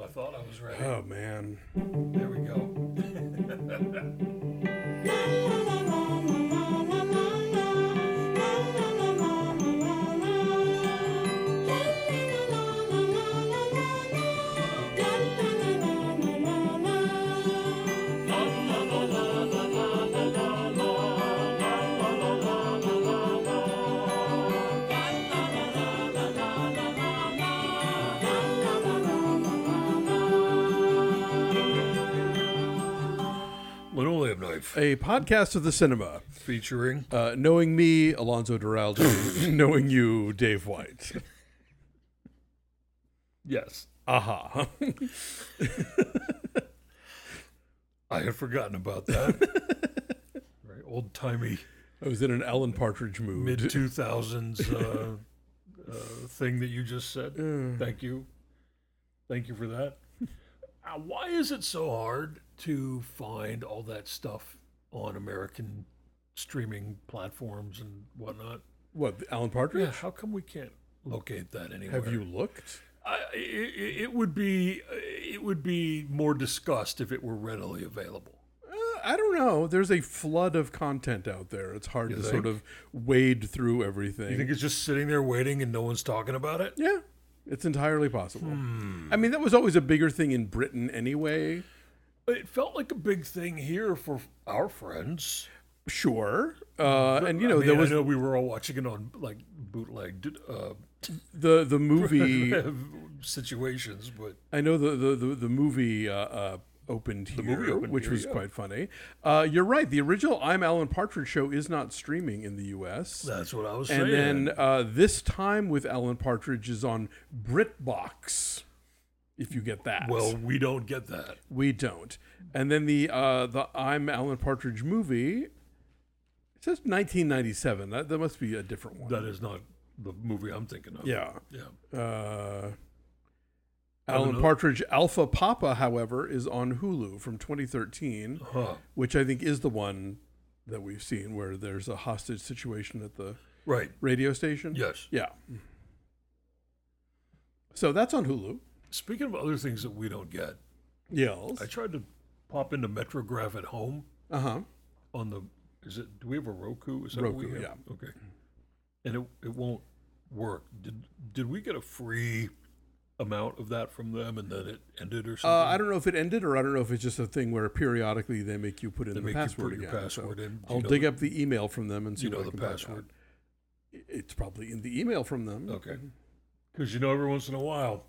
Well, I thought I was ready. Oh, man. There we go. Linoleum Knife, A podcast of the cinema. featuring Knowing me, Alonzo Duralde. Knowing you, Dave White. yes. Aha. I had forgotten about that. Very old timey I was in an Alan Partridge mood. mid 2000s thing that you just said. Thank you for that. Why is it so hard to find all that stuff on American streaming platforms and whatnot? What, Alan Partridge? Yeah, how come we can't locate that anywhere? Have you looked? It would be more discussed if it were readily available. I don't know. There's a flood of content out there. It's hard You to think? sort of wade through everything. You think it's just sitting there waiting and no one's talking about it? Yeah, it's entirely possible. Hmm. I mean, that was always a bigger thing in Britain anyway. It felt like a big thing here for our friends. Sure. And, you know, I mean, there was I know we were all watching it on like bootlegged the movie. situations, but I know the movie opened here, movie opened which here, was yeah. quite funny. You're right. The original I'm Alan Partridge show is not streaming in the U.S. that's what I was And saying. then This Time with Alan Partridge is on BritBox, if you get that. Well, we don't get that. We don't. And then the I'm Alan Partridge movie, it says 1997. That must be a different one. That is not the movie I'm thinking of. Yeah. Yeah. I don't Alan know. Partridge Alpha Papa, however, is on Hulu from 2013, Huh. which I think is the one that we've seen where there's a hostage situation at the Right. radio station. Yes. Yeah. So that's on Hulu. Speaking of other things that we don't get, Yes. I tried to pop into Metrograph at home Uh-huh. on the. Do we have a Roku? Is that what we Roku, have? yeah. Okay. And it won't work. Did we get a free amount of that from them and then it ended or something? I don't know if it ended or I don't know if it's just a thing where periodically they make you put in They the make you password put your again. password So in. Do you I'll know dig the- up the email from them and see You know what I the can find password. out. It's probably in the email from them. Okay. Because every once in a while,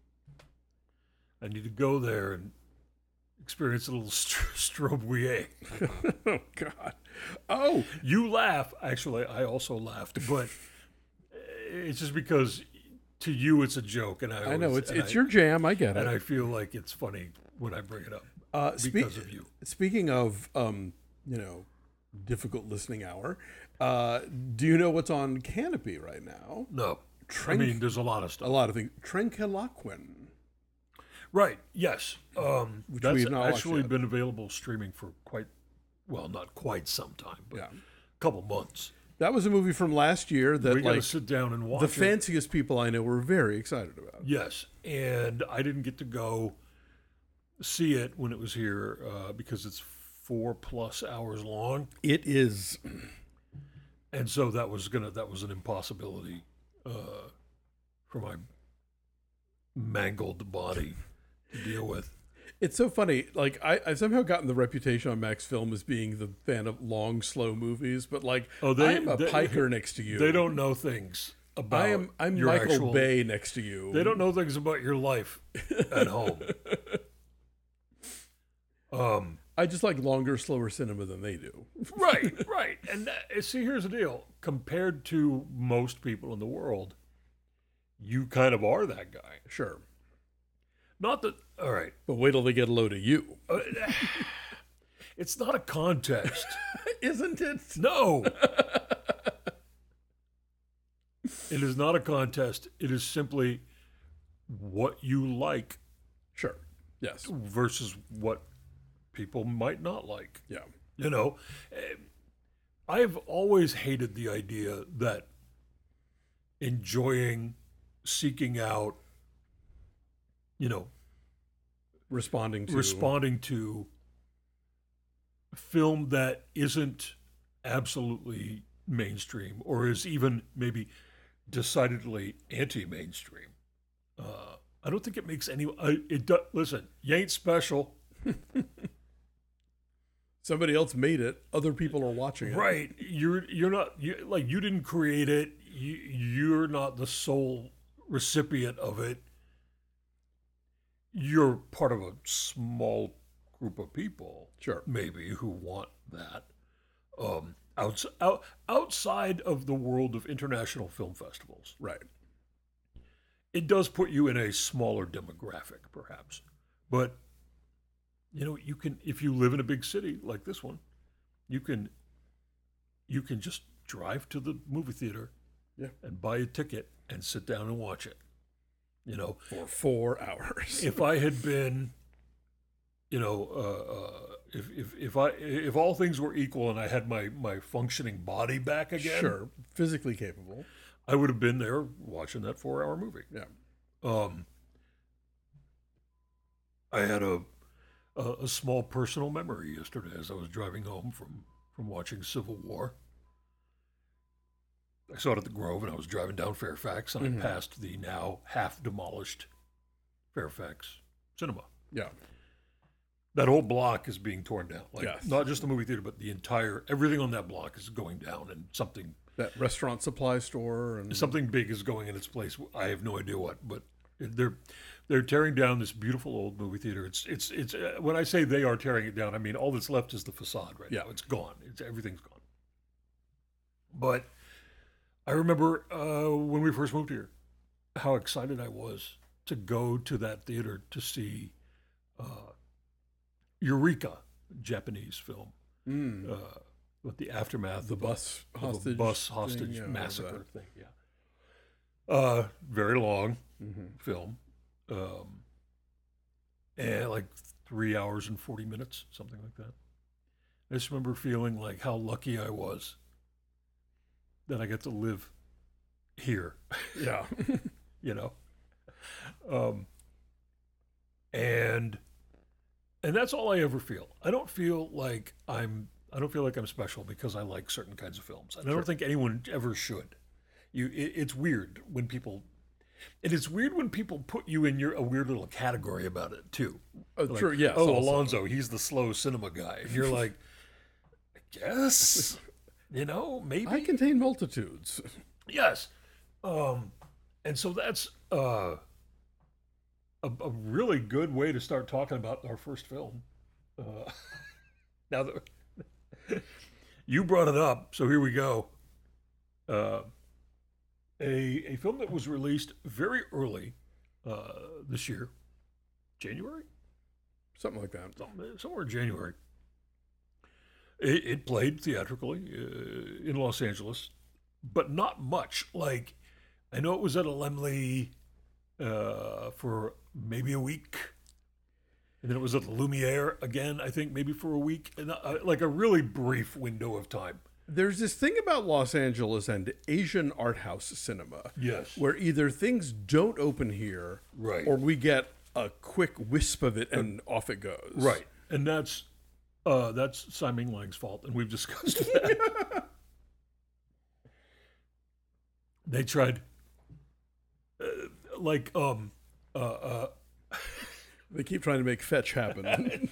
I need to go there and experience a little strobe. Oh, God. Oh, You laugh. Actually, I also laughed, but it's just because to you it's a joke, and I know. It's your jam. I get and it. I feel like it's funny when I bring it up Speaking because of you. Speaking of, difficult listening hour, do you know what's on Canopy right now? No, Trank- I mean there's a lot of A stuff. lot of things. Tranquiloquin. Right? Yes. Which That's we've not watched actually yet. been available streaming for not quite some time, but Yeah. a couple months. That was a movie from last year that We got to like sit down and watch the it. fanciest people I know were very excited about. Yes, and I didn't get to go see it when it was here because it's 4+ hours long, It is. and so that was an impossibility for my mangled body to deal with. It's so funny. Like I've somehow gotten the reputation on Max Film as being the fan of long, slow movies, but like I am a piker next to you. They don't know things about. I'm your Michael actual, Bay next to you. They don't know things about your life at home. I just like longer, slower cinema than they do. Right. And see, here's the deal. Compared to most people in the world, you kind of are that guy. Sure. Not that, all right, But wait till they get a load of you. it's not a contest. Isn't it? No. It is not a contest. It is simply what you like Sure. Yes. versus what people might not like. Yeah. You know, I've always hated the idea that enjoying, seeking out, responding to film that isn't absolutely mainstream or is even maybe decidedly anti-mainstream. I don't think it makes any. Listen, you ain't special. Somebody else made it. Other people are watching it. Right. You're not. You didn't create it. You're not the sole recipient of it. You're part of a small group of people, sure, maybe, who want that. Outside of the world of international film festivals, right? It does put you in a smaller demographic, perhaps, but you can, if you live in a big city like this one, you can just drive to the movie theater, and buy a ticket and sit down and watch it. For 4 hours. If I had been, if all things were equal and I had my functioning body back again, sure, physically capable, I would have been there watching that 4-hour movie. Yeah. I had a small personal memory yesterday as I was driving home from watching Civil War. I saw it at the Grove, and I was driving down Fairfax, and I passed the now half-demolished Fairfax Cinema. Yeah. That whole block is being torn down. Yes. Not just the movie theater, but everything on that block is going down, and that restaurant supply store and something big is going in its place. I have no idea what, but they're tearing down this beautiful old movie theater. It's when I say they are tearing it down, I mean all that's left is the facade right now. It's gone. Everything's gone. But I remember when we first moved here, how excited I was to go to that theater to see Eureka, Japanese film, with the aftermath of the bus hostage massacre thing. Yeah, very long film, and like 3 hours and 40 minutes, something like that. I just remember feeling like how lucky I was that I get to live here. Yeah. And that's all I ever feel. I don't feel like I'm special because I like certain kinds of films. And I don't think anyone ever should. It's weird when people put you in a weird little category about it too. Like, true, yes. Oh, also. Alonzo, he's the slow cinema guy. And you're like, I guess. Maybe I contain multitudes. Yes, and so that's a really good way to start talking about our first film. Now that you brought it up, so here we go. A film that was released very early this year, January, something like that, somewhere in January. It played theatrically in Los Angeles, but not much. Like, I know it was at a Laemmle for maybe a week, and then it was at the Lumiere again, I think, maybe for a week, and like a really brief window of time. There's this thing about Los Angeles and Asian art house cinema, yes, where either things don't open here, right, or we get a quick wisp of it and off it goes, right, and that's Tsai Ming-Lang's fault, and we've discussed that. They tried, they keep trying to make fetch happen.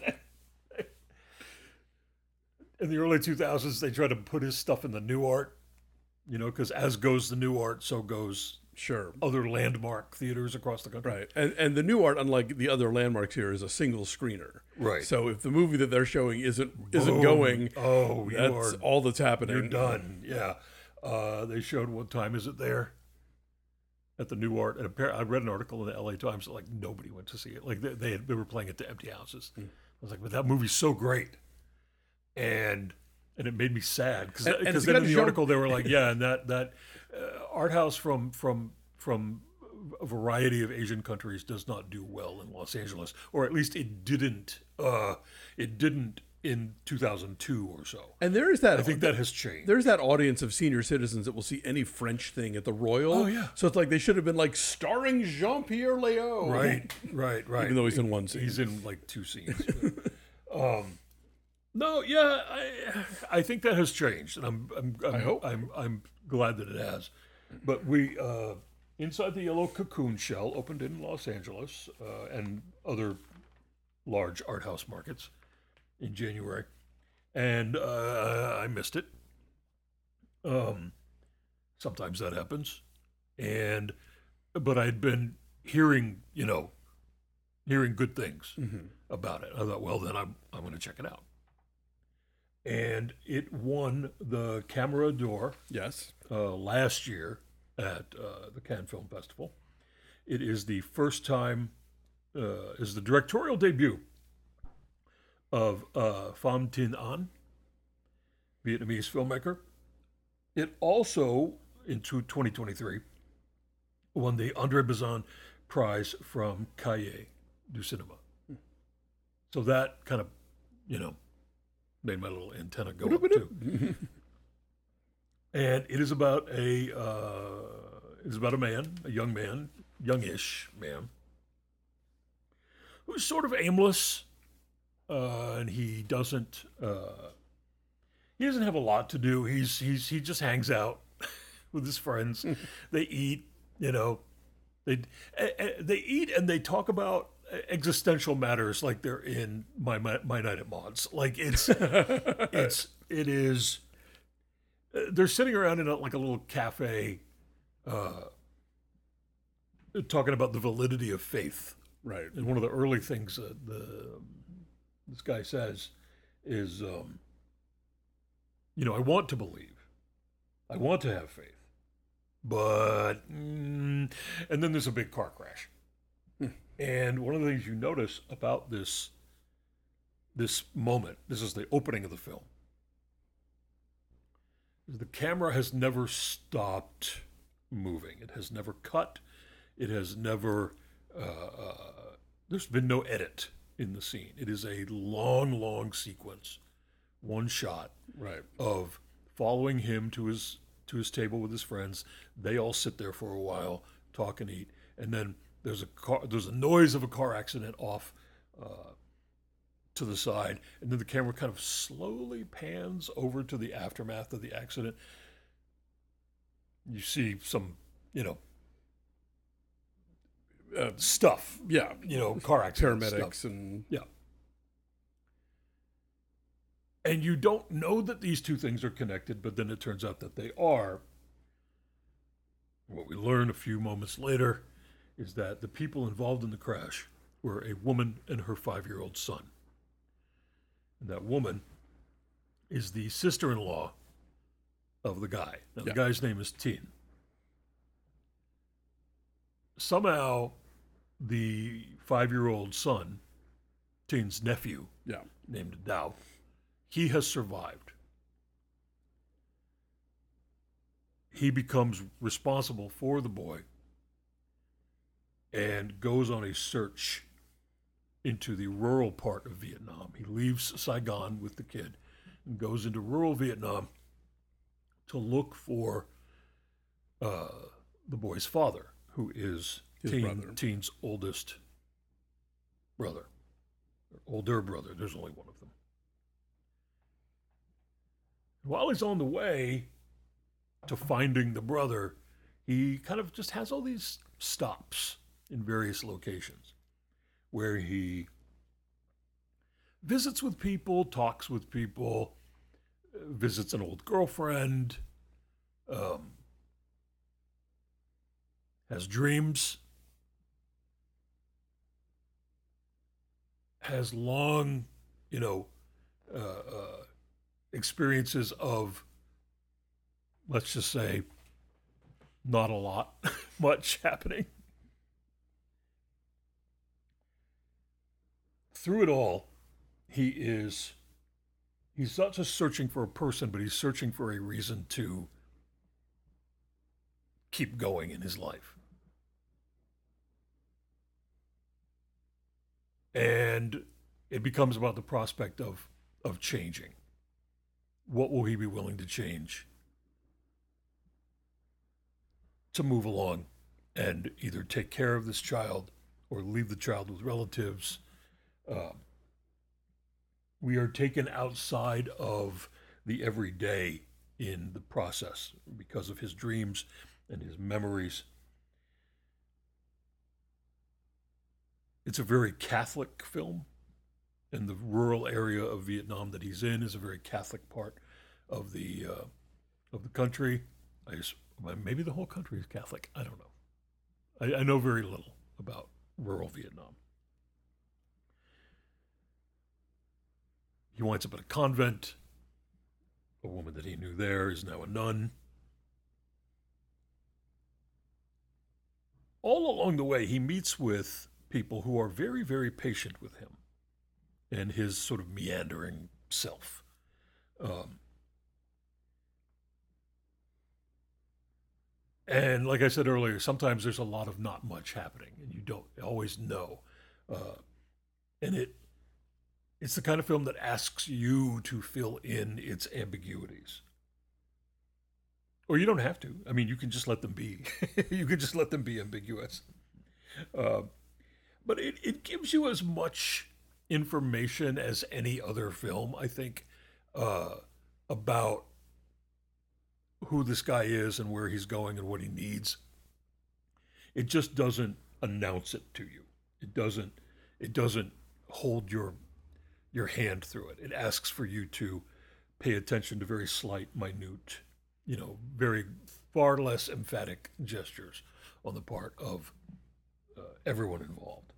In the early 2000s, they tried to put his stuff in the new art, because as goes the new art, so goes other landmark theaters across the country. Right, and the new art, unlike the other landmarks here, is a single screener. Right. So if the movie that they're showing isn't going, that's all that's happening. You're done. Yeah. They showed What Time Is It There at the new art, and I read an article in the LA Times that like nobody went to see it. Like they were playing it to empty houses. I was like, but that movie's so great, and it made me sad because then in the article they were like, yeah, and that art house from a variety of Asian countries does not do well in Los Angeles, or at least it didn't in 2002 or so. And there is that. I think that has changed. There's that audience of senior citizens that will see any French thing at the Royal. Oh, yeah. So it's like they should have been like starring Jean-Pierre Léaud. Right. Even though he's in one scene. He's in like 2 scenes. No, yeah, I think that has changed, and I hope I'm glad that it has. But we Inside the Yellow Cocoon Shell opened in Los Angeles and other large art house markets in January, and I missed it. Sometimes that happens, but I'd been hearing good things about it. I thought, well, then I'm going to check it out. And it won the Camera d'Or last year at the Cannes Film Festival. It is the first time, is the directorial debut of Pham Thanh An, Vietnamese filmmaker. It also, in 2023, won the André Bazin Prize from Cahiers du Cinéma. So that kind of, made my little antenna go up too. And it is about a man, a youngish man, who's sort of aimless, and he doesn't have a lot to do. He just hangs out with his friends. They eat, they eat and they talk about existential matters like they're in my night at Maud's. Like it is. They're sitting around in a little cafe, talking about the validity of faith. Right. And one of the early things this guy says is, I want to believe, I want to have faith, but and then there's a big car crash. And one of the things you notice about this moment, this is the opening of the film, is the camera has never stopped moving. It has never cut. It has never, there's been no edit in the scene. It is a long sequence, one shot of following him to his table with his friends. They all sit there for a while, talk and eat, and then there's a noise of a car accident off to the side, and then the camera kind of slowly pans over to the aftermath of the accident. You see some, stuff. Yeah. Car accident paramedics stuff. And yeah. And you don't know that these two things are connected, but then it turns out that they are. What we learn a few moments later is that the people involved in the crash were a woman and her 5-year-old son. And that woman is the sister-in-law of the guy. Now, the guy's name is Tin. Somehow, the 5-year-old son, Tin's nephew, named Dao, he has survived. He becomes responsible for the boy and goes on a search into the rural part of Vietnam. He leaves Saigon with the kid and goes into rural Vietnam to look for the boy's father, who is Tin's oldest brother, or older brother. There's only one of them. While he's on the way to finding the brother, he kind of just has all these stops in various locations where he visits with people, talks with people, visits an old girlfriend, has dreams, has long, experiences of, let's just say, not a lot, much happening. Through it all, he's not just searching for a person, but he's searching for a reason to keep going in his life. And it becomes about the prospect of of changing? What will he be willing to change to move along and either take care of this child or leave the child with relatives? We are taken outside of the everyday in the process because of his dreams and his memories. It's a very Catholic film, and the rural area of Vietnam that he's in is a very Catholic part of the country. Maybe the whole country is Catholic. I don't know. I know very little about rural Vietnam. He winds up at a convent. A woman that he knew there is now a nun. All along the way, he meets with people who are very, very patient with him and his sort of meandering self. And like I said earlier, sometimes there's a lot of not much happening, and you don't always know. And it's the kind of film that asks you to fill in its ambiguities. Or you don't have to. I mean, you can just let them be. You can just let them be ambiguous. But it gives you as much information as any other film, I think, about who this guy is and where he's going and what he needs. It just doesn't announce it to you. It doesn't hold your hand through it. It asks for you to pay attention to very slight, minute, very far less emphatic gestures on the part of everyone involved.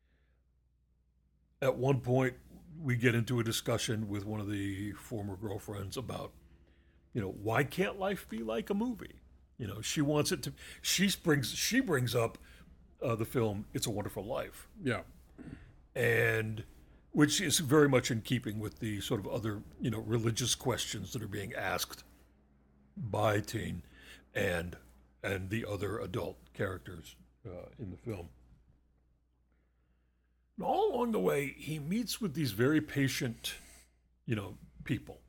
At one point, we get into a discussion with one of the former girlfriends about, why can't life be like a movie? She wants it to. She brings up the film "It's a Wonderful Life." Yeah, and which is very much in keeping with the sort of other, religious questions that are being asked by Tien and the other adult characters in the film. And all along the way, he meets with these very patient, people.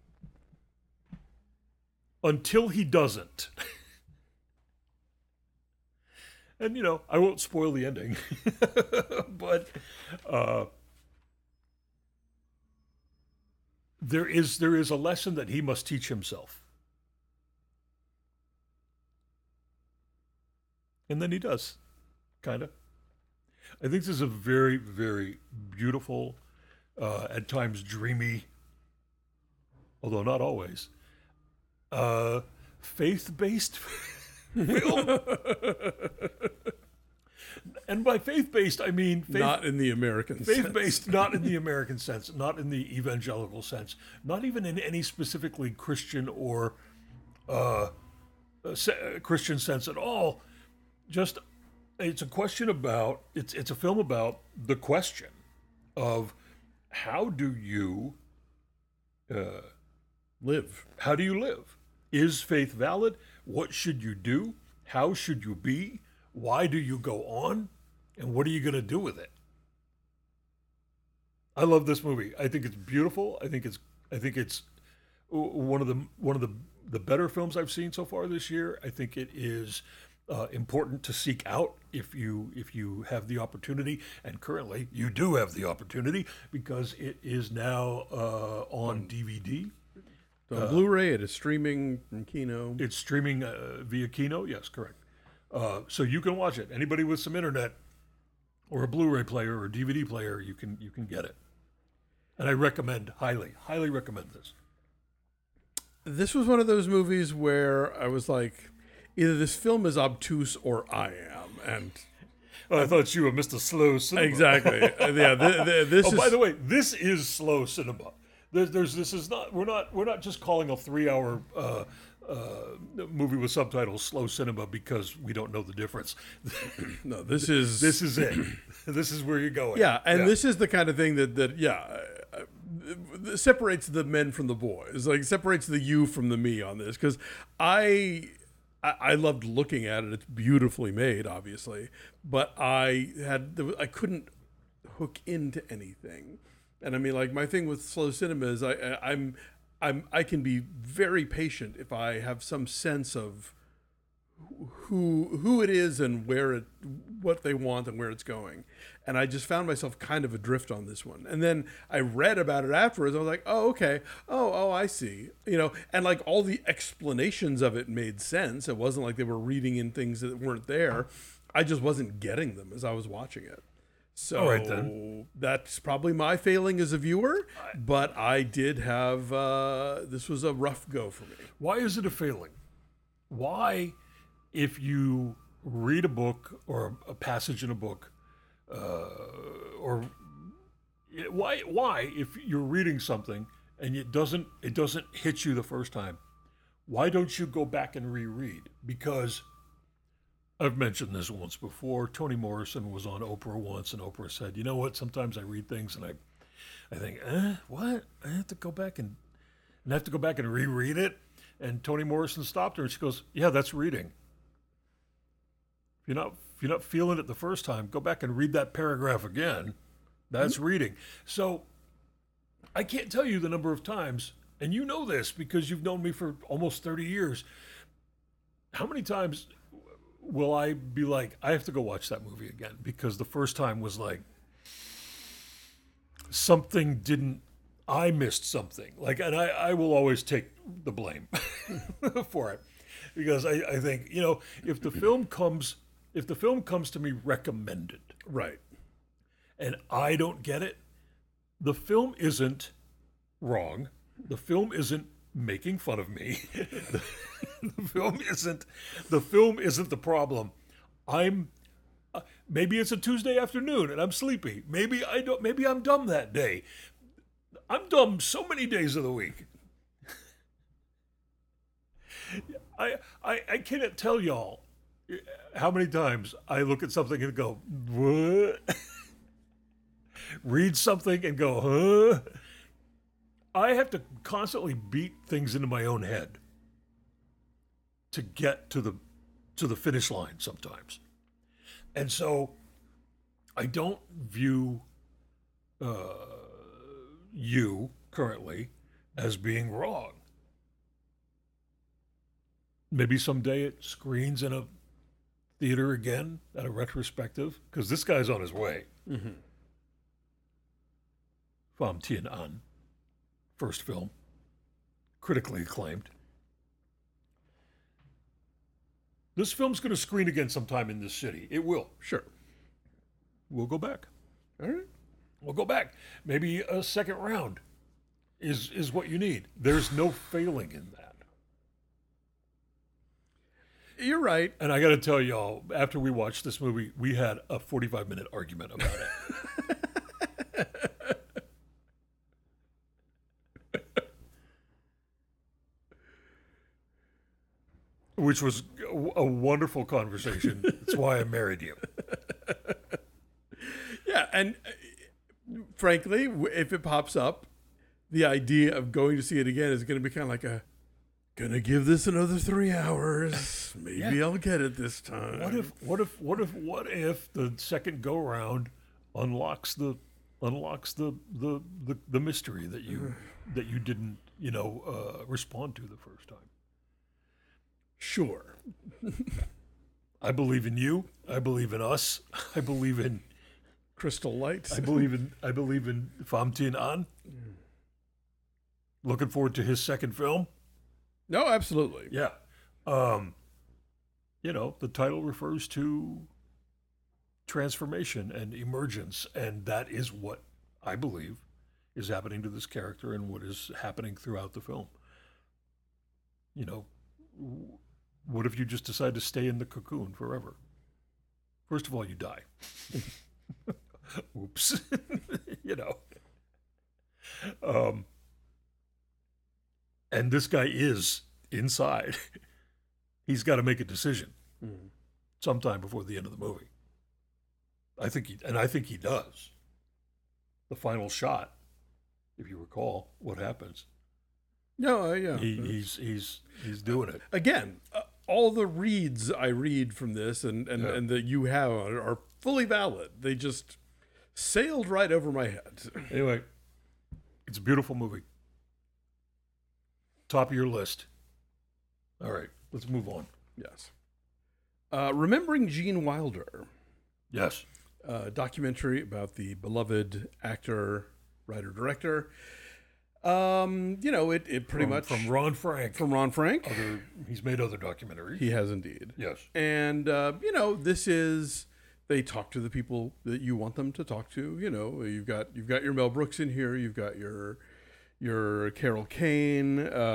Until he doesn't. And, I won't spoil the ending. But there is a lesson that he must teach himself. And then he does, kind of. I think this is a very, very beautiful, at times dreamy, although not always, faith-based film. And by faith-based, I mean not in the American faith-based, sense. Not in the American sense, not in the evangelical sense, not even in any specifically Christian or Christian sense at all. Just, it's a question about, it's a film about the question of how do you live? How do you live? Is faith valid? What should you do? How should you be? Why do you go on? And what are you going to do with it? I love this movie. I think it's beautiful. I think it's one of the better films I've seen so far this year. I think it is important to seek out if you have the opportunity, and currently you do have the opportunity because it is now on DVD. On Blu-ray, it is streaming from Kino. It's streaming via Kino, yes, correct. So you can watch it. Anybody with some internet or a Blu-ray player or a DVD player, you can get it. And I recommend, highly recommend this. This was one of those movies where I was like, either this film is obtuse or I am. And I thought you were Mr. Slow Cinema. Exactly. Yeah. By the way, this is slow cinema. This is not. We're not just calling a 3-hour movie with subtitles slow cinema because we don't know the difference. No, this is it. This is where you're going. Yeah, and this is the kind of thing that separates the men from the boys. Like separates the you from the me on this, because I loved looking at it. It's beautifully made, obviously, but I couldn't hook into anything. And I mean, like, my thing with slow cinema is I can be very patient if I have some sense of who it is and what they want and where it's going. And I just found myself kind of adrift on this one. And then I read about it afterwards. I was like, oh, okay. Oh, I see. And like all the explanations of it made sense. It wasn't like they were reading in things that weren't there. I just wasn't getting them as I was watching it. So all right, then. That's probably my failing as a viewer, but I did have, this was a rough go for me. Why is it a failing? Why, if you read a book or a passage in a book, or why, if you're reading something and it doesn't hit you the first time, why don't you go back and reread? Because I've mentioned this once before. Toni Morrison was on Oprah once, and Oprah said, "You know what? Sometimes I read things and I think, what? I have to go back and reread it." And Toni Morrison stopped her, and she goes, "Yeah, that's reading. If you're not feeling it the first time, go back and read that paragraph again. That's reading." So I can't tell you the number of times, and you know this because you've known me for almost 30 years. How many times will I be like, I have to go watch that movie again because the first time was like I missed something. Like, and I will always take the blame for it because I think, if the film comes to me recommended, right, and I don't get it, the film isn't wrong. The film isn't making fun of me. The film isn't the problem. Maybe it's a Tuesday afternoon and I'm sleepy. Maybe I'm dumb that day. I'm dumb so many days of the week. I cannot tell y'all how many times I look at something and go, what? Read something and go, huh? I have to constantly beat things into my own head to get to the finish line sometimes. And so I don't view you currently as being wrong. Maybe someday it screens in a theater again at a retrospective, because this guy's on his way. Mm-hmm. Pham Thien An, first film, critically acclaimed. This film's going to screen again sometime in this city. It will. Sure. We'll go back. All right. We'll go back. Maybe a second round is what you need. There's no failing in that. You're right. And I got to tell y'all, after we watched this movie, we had a 45-minute argument about it. Which was a wonderful conversation. That's why I married you. Yeah, and frankly, if it pops up, the idea of going to see it again is going to be kind of like gonna give this another 3 hours. Maybe I'll get it this time. What if the second go round unlocks the mystery that you didn't respond to the first time? Sure. I believe in you. I believe in us. I believe in Crystal Lights. I believe in Pham Thien An. Looking forward to his second film. No, absolutely. Yeah. The title refers to transformation and emergence, and that is what I believe is happening to this character and what is happening throughout the film. What if you just decide to stay in the cocoon forever? First of all, you die. Oops. And this guy is inside. He's got to make a decision sometime before the end of the movie. I think he does. The final shot, if you recall what happens. No, yeah. He's doing it. Again, all the reads I read from this and that you have are fully valid. They just sailed right over my head. Anyway, It's a beautiful movie. Top of your list. All right, let's move on. Yes. Remembering Gene Wilder. Yes. Documentary about the beloved actor, writer, director. It pretty much from Ron Frank. From Ron Frank. He's made other documentaries. He has indeed. Yes. And they talk to the people that you want them to talk to. You've got your Mel Brooks in here. You've got your Carol Kane.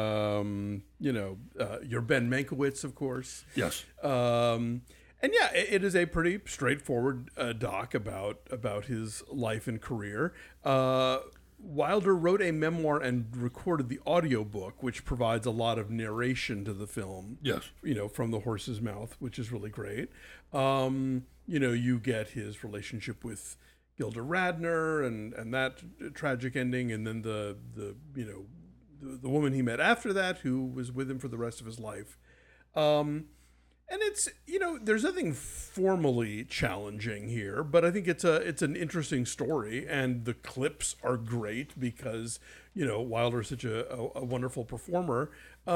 Your Ben Mankiewicz, of course. Yes. And yeah, it is a pretty straightforward doc about his life and career. Wilder wrote a memoir and recorded the audiobook, which provides a lot of narration to the film. Yes. From the horse's mouth, which is really great. You get his relationship with Gilda Radner and that tragic ending, and then the woman he met after that, who was with him for the rest of his life. And it's, there's nothing formally challenging here, but I think it's an interesting story, and the clips are great because, Wilder's such a wonderful performer.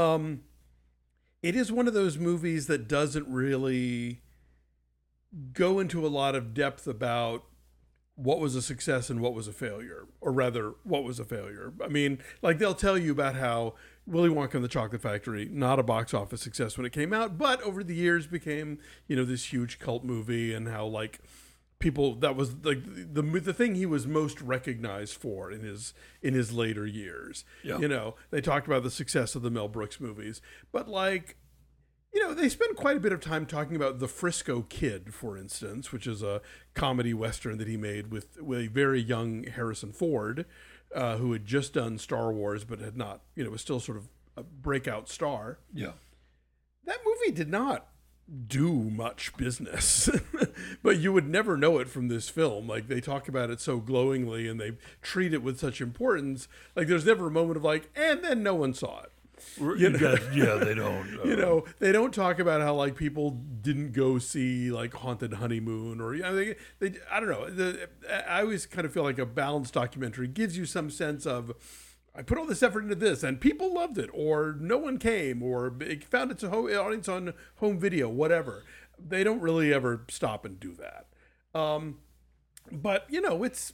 It is one of those movies that doesn't really go into a lot of depth about what was a success and what was a failure, or rather, what was a failure. I mean, like, they'll tell you about how Willy Wonka and the Chocolate Factory, not a box office success when it came out, but over the years became, this huge cult movie, and how, like, people, that was like the thing he was most recognized for in his later years. Yeah. They talked about the success of the Mel Brooks movies, but like, they spend quite a bit of time talking about The Frisco Kid, for instance, which is a comedy western that he made with a very young Harrison Ford, who had just done Star Wars, but had not, was still sort of a breakout star. Yeah. That movie did not do much business, but you would never know it from this film. Like, they talk about it so glowingly, and they treat it with such importance. Like, there's never a moment of like, and then no one saw it. Yeah, they don't. They don't talk about how, like, people didn't go see, like, Haunted Honeymoon, or they I don't know. I always kind of feel like a balanced documentary gives you some sense of, I put all this effort into this, and people loved it, or no one came, or it found its audience on home video, whatever. They don't really ever stop and do that. But it's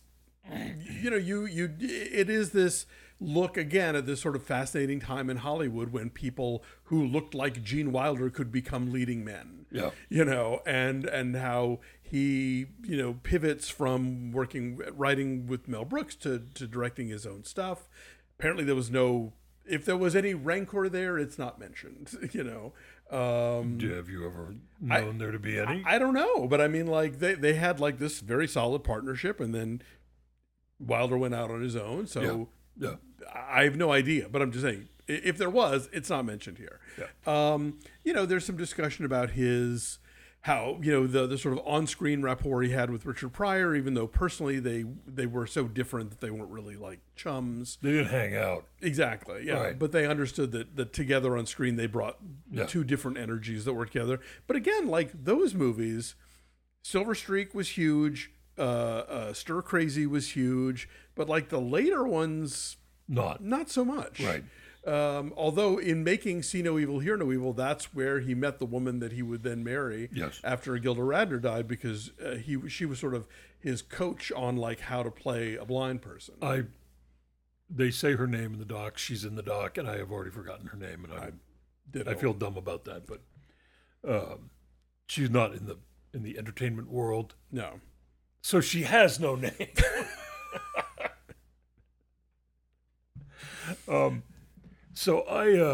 it is this look again at this sort of fascinating time in Hollywood when people who looked like Gene Wilder could become leading men. Yeah. And how he, pivots from writing with Mel Brooks to directing his own stuff. Apparently if there was any rancor there, it's not mentioned, Have you ever known there to be any? I don't know, but I mean, like, they had like this very solid partnership, and then Wilder went out on his own. So yeah. I have no idea, but I'm just saying, if there was, it's not mentioned here. Yeah. There's some discussion about how the sort of on-screen rapport he had with Richard Pryor, even though personally they were so different that they weren't really like chums. They didn't hang out. Exactly, yeah. Right. But they understood that together on screen they brought two different energies that worked together. But again, like those movies, Silver Streak was huge, Stir Crazy was huge, but like the later ones, not so much. Right. Although in making See No Evil, Hear No Evil, that's where he met the woman that he would then marry after Gilda Radner died, because she was sort of his coach on like how to play a blind person. They say her name in the doc. She's in the doc, and I have already forgotten her name, and I feel dumb about that. But she's not in the entertainment world. No, so she has no name. So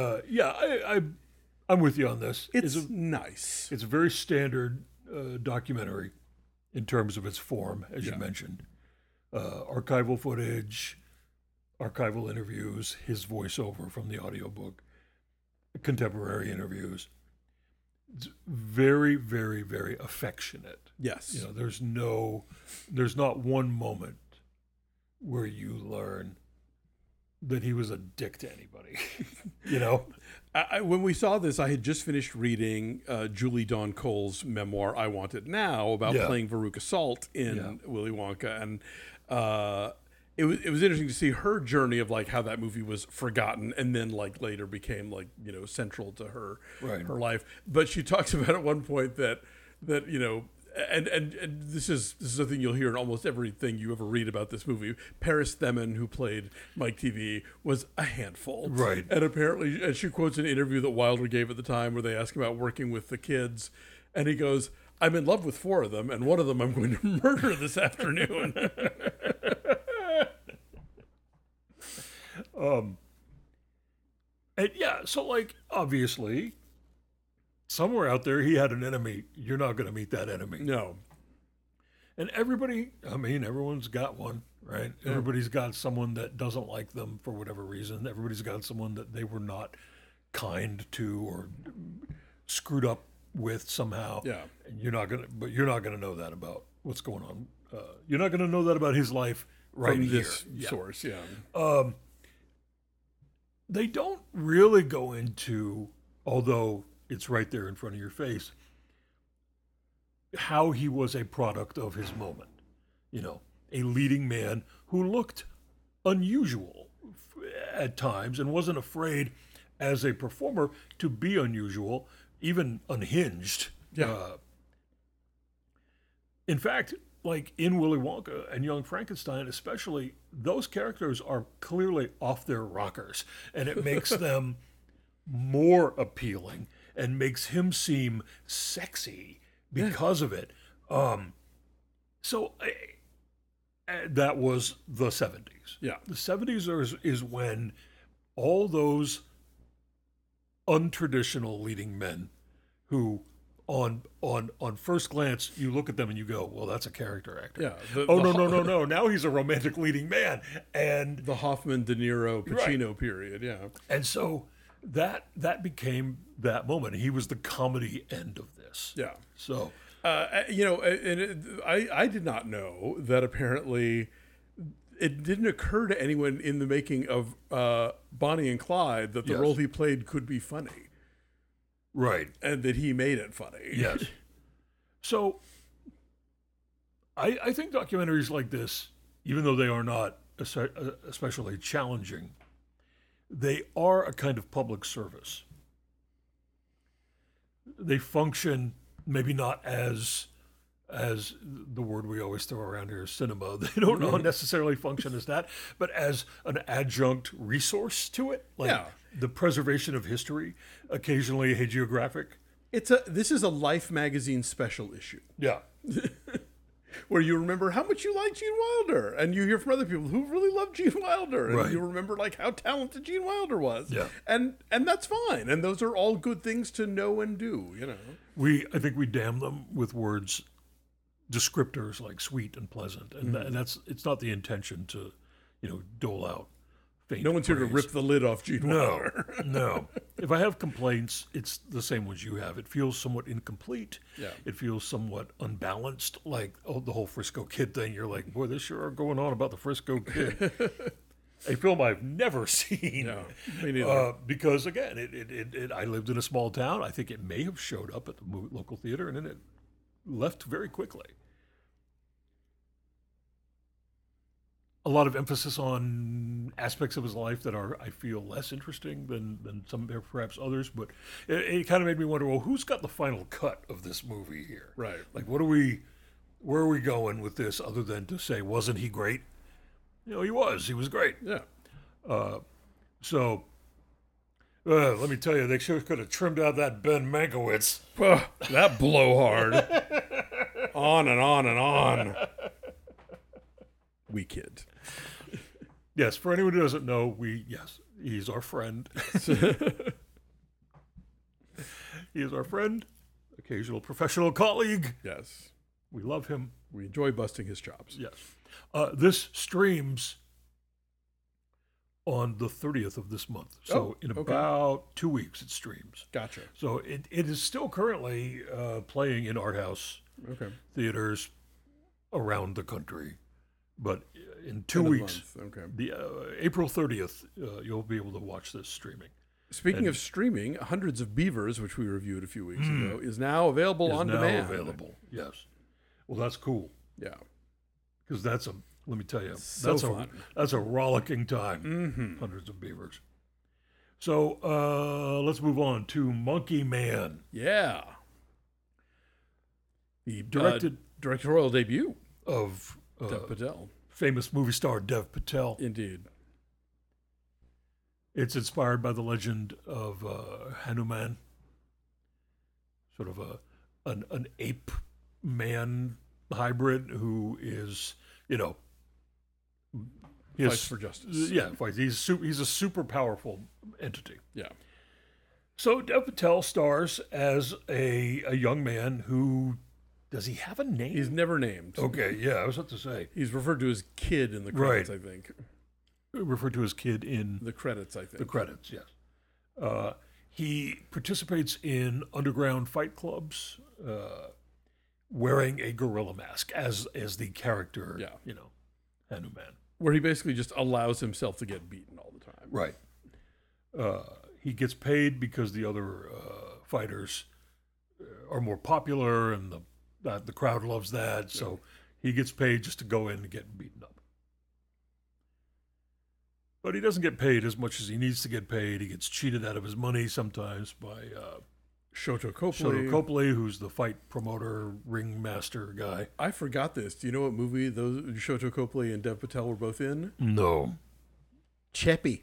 I'm with you on this. It's nice. It's a very standard documentary in terms of its form, as you mentioned. Archival footage, archival interviews, his voiceover from the audiobook, contemporary interviews. It's very, very, very affectionate. Yes. There's not one moment where you learn that he was a dick to anybody. When we saw this, I had just finished reading Julie Dawn Cole's memoir, I Want It Now, about playing Veruca Salt in Willy Wonka. And it was interesting to see her journey of like how that movie was forgotten and then like later became like, you know, central to her Right. her life. But she talks about at one point that you know, and this is a thing you'll hear in almost everything you ever read about this movie. Paris Themen, who played Mike TV, was a handful, Right. And apparently, and she quotes an interview that Wilder gave at the time where they ask about working with the kids, and he goes, "I'm in love with 4 of them, and one of them I'm going to murder this afternoon." And yeah, so like obviously, somewhere out there he had an enemy. You're not going to meet that enemy. No, And everybody, I mean, everyone's got one, right? Yeah. Everybody's got someone that doesn't like them for whatever reason. Everybody's got someone that they were not kind to or screwed up with somehow. Yeah. And you're not gonna know that about what's going on. You're not gonna know that about his life right from here. this source. Yeah. They don't really go into, although it's right there in front of your face, how he was a product of his moment. You know, a leading man who looked unusual at times and wasn't afraid as a performer to be unusual, even unhinged. Yeah. In fact, like in Willy Wonka and Young Frankenstein especially, those characters are clearly off their rockers, and it makes them more appealing and makes him seem sexy because of it. So that was the 70s. Yeah. The 70s is when all those untraditional leading men who on first glance you look at them and you go, well, that's a character actor. Yeah. No. Now he's a romantic leading man. And the Hoffman, De Niro, Pacino period. Yeah. And so that became that moment. He was the comedy end of this. Yeah. So you know, and I did not know that apparently it didn't occur to anyone in the making of Bonnie and Clyde that the role he played could be funny. Right. And that he made it funny. Yes. So I think documentaries like this, even though they are not especially challenging, they are a kind of public service. They function maybe not as the word we always throw around here, cinema. They don't necessarily function as that, but as an adjunct resource to it, like the preservation of history, occasionally hagiographic. This is a Life magazine special issue. Yeah. Where you remember how much you like Gene Wilder, and you hear from other people who really love Gene Wilder, and you remember like how talented Gene Wilder was. Yeah. And that's fine, and those are all good things to know and do, you know. I think we damn them with words, descriptors like sweet and pleasant, and it's not the intention to, dole out faint No one's here to praise. rip the lid off Gene Wilder. No. If I have complaints, it's the same ones you have. It feels somewhat incomplete. Yeah. It feels somewhat unbalanced, like the whole Frisco Kid thing. You're like, boy, this sure are going on about the Frisco Kid. A film I've never seen. No, me neither. Because again, I lived in a small town. I think it may have showed up at the local theater, and then it left very quickly. A lot of emphasis on aspects of his life that are, I feel, less interesting than some perhaps others. But it kind of made me wonder, well, who's got the final cut of this movie here? Right. Like, where are we going with this other than to say, wasn't he great? He was great. Yeah. So, let me tell you, they sure could have trimmed out that Ben Mankiewicz. That blowhard. On and on and on. We kid. Yes, for anyone who doesn't know, he's our friend. He is our friend, occasional professional colleague. Yes. We love him. We enjoy busting his chops. Yes. This streams on the 30th of this month. So in about 2 weeks it streams. Gotcha. So it is still currently playing in art house theaters around the country. But in 2 weeks, the April 30th, you'll be able to watch this streaming. Speaking of streaming, Hundreds of Beavers, which we reviewed a few weeks ago, is now available on demand. Available, yes. Well, that's cool. Yeah. Because that's a Let me tell you, So fun. that's a rollicking time. Hundreds of beavers. So let's move on to Monkey Man, Yeah. The directorial debut of Dev Patel. famous movie star Dev Patel. Indeed. It's inspired by the legend of Hanuman, sort of an ape man hybrid who is, Fights for justice. Yeah, fights. He's a super powerful entity. Yeah. So Dev Patel stars as a young man who, does he have a name? He's never named. Okay, yeah, I was about to say. He's referred to as kid in the credits, Right. I think. Referred to as kid in The credits, I think. the credits, yes. He participates in underground fight clubs, wearing a gorilla mask as the character, Yeah. Hanuman. Where he basically just allows himself to get beaten all the time. Right. He gets paid because the other fighters are more popular, and the crowd loves that. So he gets paid just to go in and get beaten up. But he doesn't get paid as much as he needs to get paid. He gets cheated out of his money sometimes by Shoto Copley. Shoto Copley, who's the fight promoter, ringmaster guy. I forgot this. Do you know what movie those Shoto Copley and Dev Patel were both in? No. Chappie.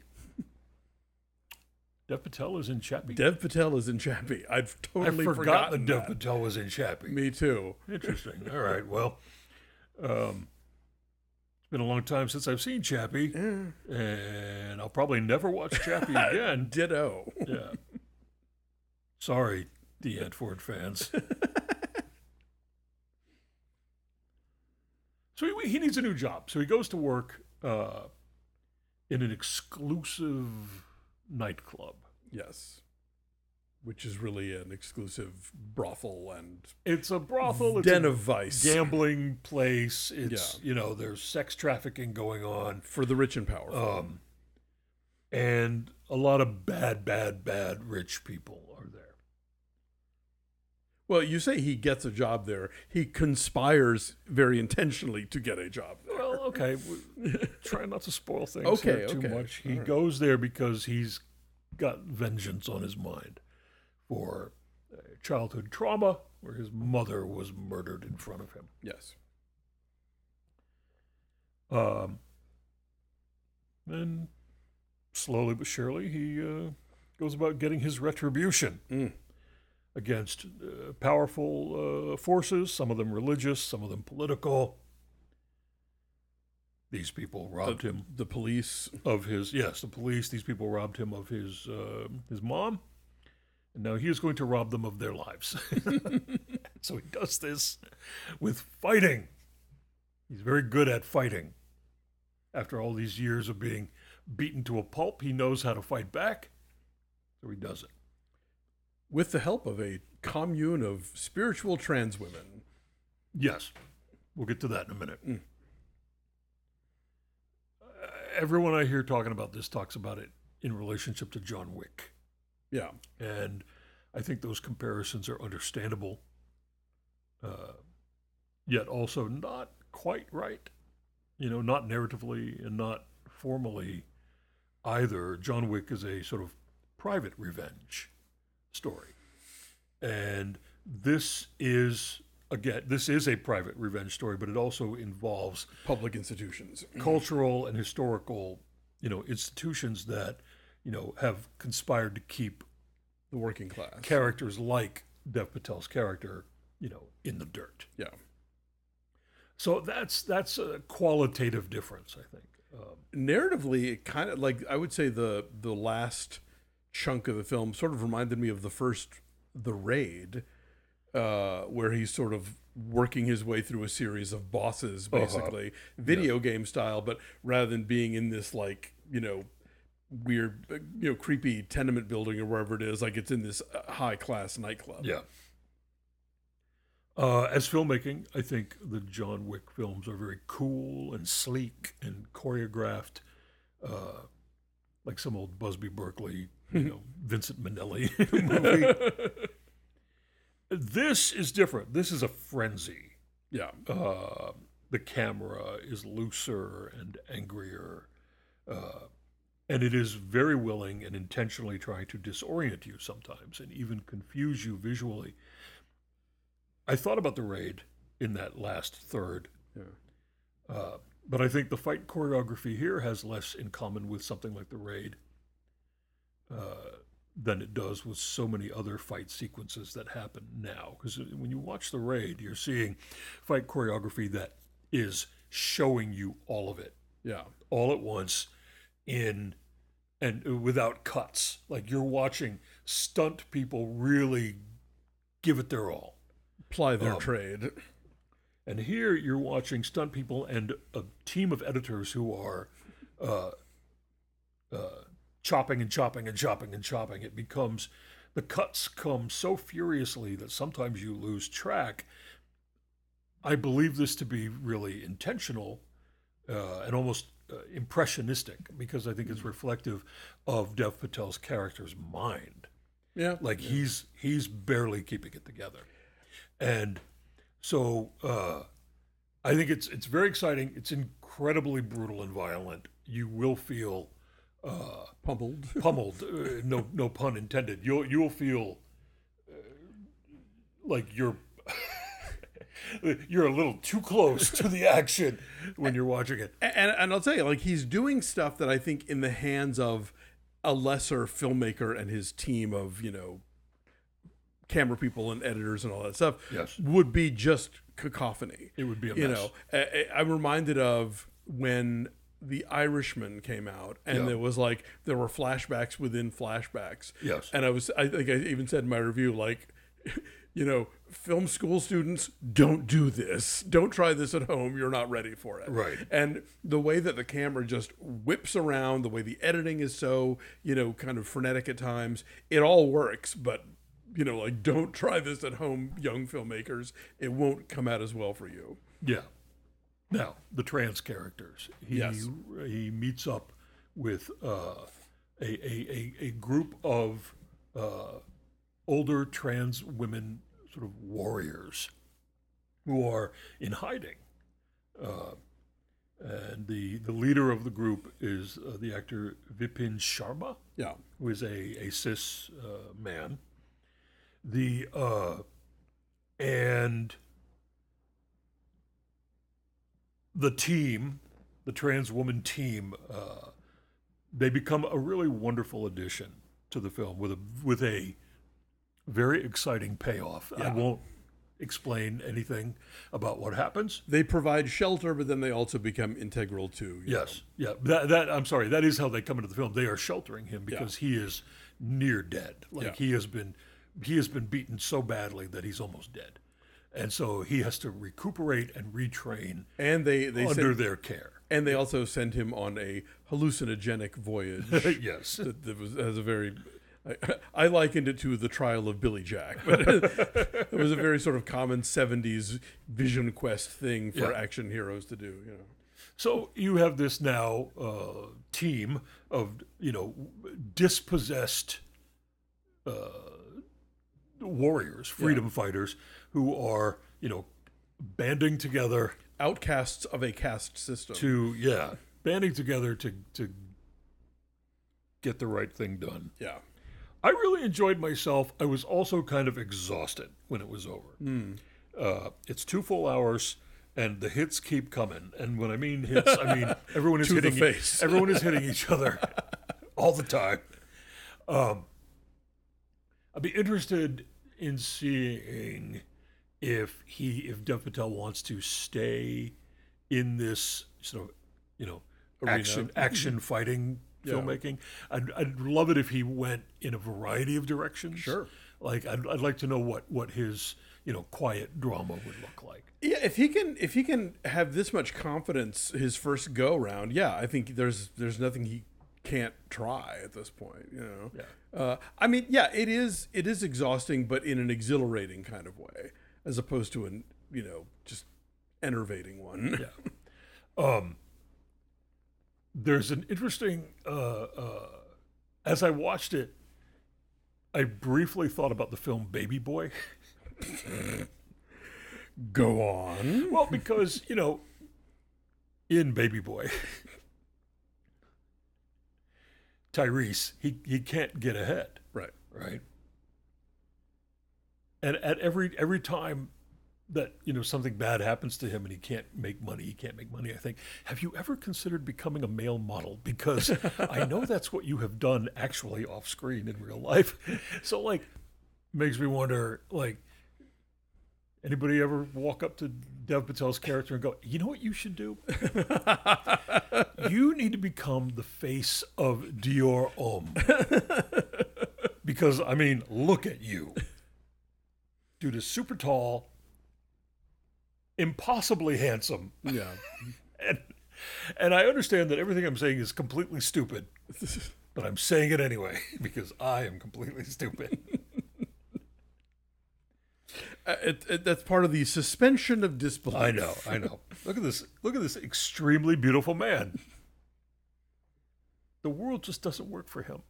Dev Patel is in Chappie? Dev Patel is in Chappie. I've totally I forgot forgotten that Dev Patel was in Chappie. Me too. Interesting. All right. Well, it's been a long time since I've seen Chappie, and I'll probably never watch Chappie again. Ditto. Yeah. Sorry, the Antford fans. So he needs a new job. So he goes to work in an exclusive nightclub. Yes. Which is really an exclusive brothel and It's a brothel. It's den a of vice. gambling place. It's, there's sex trafficking going on. For the rich and powerful. And a lot of bad rich people are there. Well, you say he gets a job there. He conspires very intentionally to get a job there. Well, okay. Try not to spoil things Okay, here too okay. much. He All right. goes there because he's got vengeance on his mind for childhood trauma where his mother was murdered in front of him. Yes. And slowly but surely, he goes about getting his retribution against powerful forces, some of them religious, some of them political. These people robbed him The police. of his, the police. These people robbed him of his mom. And now he is going to rob them of their lives. So he does this with fighting. He's very good at fighting. After all these years of being beaten to a pulp, he knows how to fight back. So he does it. With the help of a commune of spiritual trans women. Yes. We'll get to that in a minute. Everyone I hear talking about this talks about it in relationship to John Wick. Yeah. And I think those comparisons are understandable, yet also not quite right. Not narratively and not formally either. John Wick is a sort of private revenge story. And this is a private revenge story, but it also involves Public institutions. cultural and historical, institutions that, have conspired to keep The working class. characters like Dev Patel's character, in the dirt. Yeah. So that's a qualitative difference, I think. Narratively, it kind of like, I would say the last chunk of the film sort of reminded me of The Raid, where he's sort of working his way through a series of bosses, basically video game style, but rather than being in this weird, creepy tenement building or wherever it is, like it's in this high class nightclub. Yeah. As filmmaking, I think the John Wick films are very cool and sleek and choreographed, like some old Busby Berkeley, Vincent Minnelli movie. This is different. This is a frenzy. Yeah. the camera is looser and angrier, and it is very willing and intentionally trying to disorient you sometimes and even confuse you visually. I thought about The Raid in that last third, but I think the fight choreography here has less in common with something like The Raid than it does with so many other fight sequences that happen now. Because when you watch The Raid, you're seeing fight choreography that is showing you all of it, all at once, and without cuts. Like you're watching stunt people really give it their all, ply their trade. And here you're watching stunt people and a team of editors who are chopping and chopping and chopping and chopping. It becomes, the cuts come so furiously that sometimes you lose track. I believe this to be really intentional and almost impressionistic, because I think it's reflective of Dev Patel's character's mind. Like he's barely keeping it together. And so I think it's very exciting. It's incredibly brutal and violent. You will feel pummeled. No pun intended. You'll feel like you're a little too close to the action when you're watching it. And I'll tell you, like, he's doing stuff that I think in the hands of a lesser filmmaker and his team of, camera people and editors and all that stuff would be just cacophony. It would be a mess. I'm reminded of when The Irishman came out, and there were flashbacks within flashbacks. Yes. And I think I even said in my review, like, film school students, don't do this. Don't try this at home. You're not ready for it. Right. And the way that the camera just whips around, the way the editing is so, kind of frenetic at times, it all works, but don't try this at home, young filmmakers. It won't come out as well for you. Yeah. Now, the trans characters. He meets up with a group of older trans women, sort of warriors, who are in hiding. And the leader of the group is the actor Vipin Sharma, who is a cis man. And the team, the trans woman team, they become a really wonderful addition to the film with a very exciting payoff. I won't explain anything about what happens. They provide shelter, but then they also become integral to. Yes, that I'm sorry. That is how they come into the film. They are sheltering him because he is near dead. He has been beaten so badly that he's almost dead. And so he has to recuperate and retrain, and they under their care. And they also send him on a hallucinogenic voyage. Yes, has a very. I likened it to the trial of Billy Jack, but it was a very sort of common '70s Vision Quest thing for action heroes to do. So you have this now team of dispossessed warriors, freedom fighters, who are banding together, outcasts of a caste system, banding together to get the right thing done. I really enjoyed myself. I was also kind of exhausted when it was over. It's 2 full hours, and the hits keep coming. And when I mean hits, I mean everyone is hitting face. Everyone is hitting each other all the time. I'd be interested in seeing if Dev Patel wants to stay in this sort of action fighting filmmaking. I'd love it if he went in a variety of directions. Sure. Like I'd like to know what his quiet drama would look like. Yeah, if he can have this much confidence his first go round, I think there's nothing he can't try at this point. I mean, it is exhausting, but in an exhilarating kind of way, as opposed to an just enervating one. There's an interesting, as I watched it, I briefly thought about the film Baby Boy. Go on. Well, because, in Baby Boy, Tyrese, he can't get ahead, Right. right? And at every time that something bad happens to him and he can't make money, I think, have you ever considered becoming a male model? Because I know that's what you have done actually off screen in real life. So like, makes me wonder, like, anybody ever walk up to Dev Patel's character and go, you know what you should do? You need to become the face of Dior Homme. Because, I mean, look at you. Dude is super tall, impossibly handsome. Yeah. And I understand that everything I'm saying is completely stupid, but I'm saying it anyway because I am completely stupid. That's part of the suspension of disbelief. I know. Look at this extremely beautiful man. The world just doesn't work for him.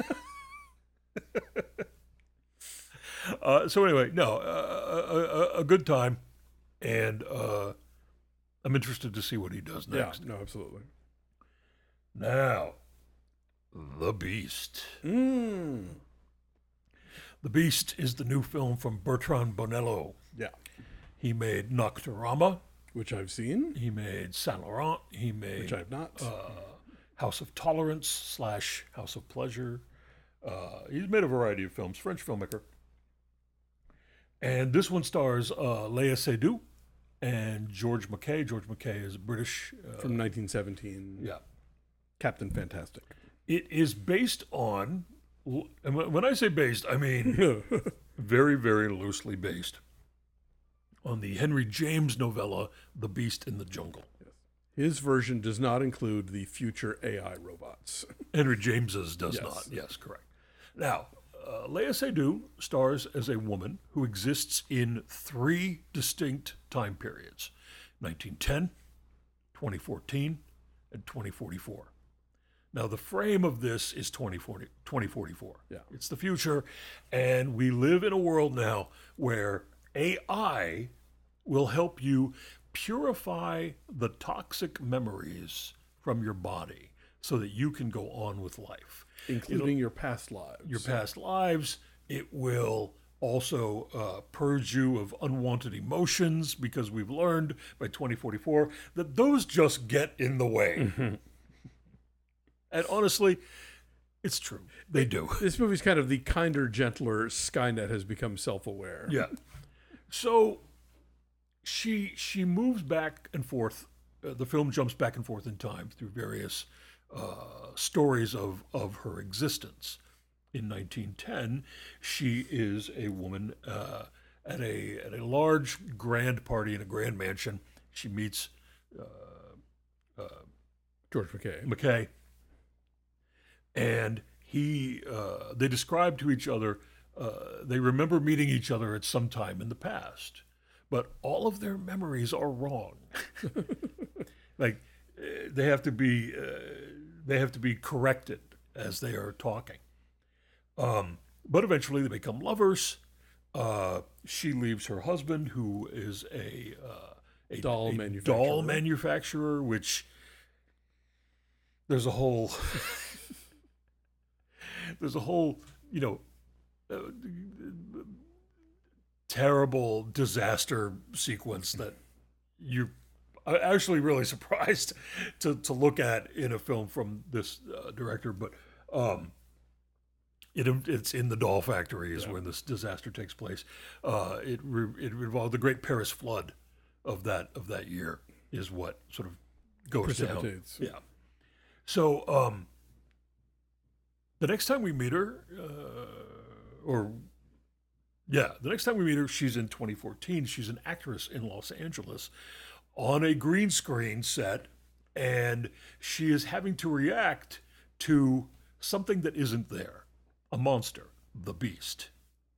So anyway, no, a good time, and I'm interested to see what he does next. Yeah, no, absolutely. Now, The Beast. Mm. The Beast is the new film from Bertrand Bonello. Yeah. He made Nocturama. Which I've seen. He made Saint Laurent. He made Which I've not. House of Tolerance / House of Pleasure. He's made a variety of films. French filmmaker. And this one stars Léa Seydoux and George Mackay. George Mackay is British. From 1917. Yeah. Captain Fantastic. It is based on, and when I say based, I mean very, very loosely based on the Henry James novella, The Beast in the Jungle. His version does not include the future AI robots. Henry James's does Yes. not. Yes, correct. Now, Léa Seydoux stars as a woman who exists in 3 distinct time periods: 1910, 2014, and 2044. Now, the frame of this is 2044. Yeah. It's the future, and we live in a world now where AI will help you purify the toxic memories from your body so that you can go on with life. Including your past lives. Your past lives. It will also purge you of unwanted emotions, because we've learned by 2044 that those just get in the way. And honestly, it's true. They do. This movie's kind of the kinder, gentler Skynet has become self-aware. Yeah. So she moves back and forth. The film jumps back and forth in time through various stories of her existence. In 1910, she is a woman at a large grand party in a grand mansion. She meets George Mackay. Mackay, and they describe to each other, they remember meeting each other at some time in the past, but all of their memories are wrong. Like they have to be corrected as they are talking. But eventually they become lovers. She leaves her husband, who is a Doll manufacturer, which there's a whole terrible disaster sequence that you're actually really surprised to look at in a film from this director. But it's in the doll factory is when this disaster takes place. It involved the Great Paris Flood of that year is what sort of goes down. Precipitates. Yeah. So the next time we meet her, she's in 2014. She's an actress in Los Angeles on a green screen set, and she is having to react to something that isn't there. A monster, the Beast.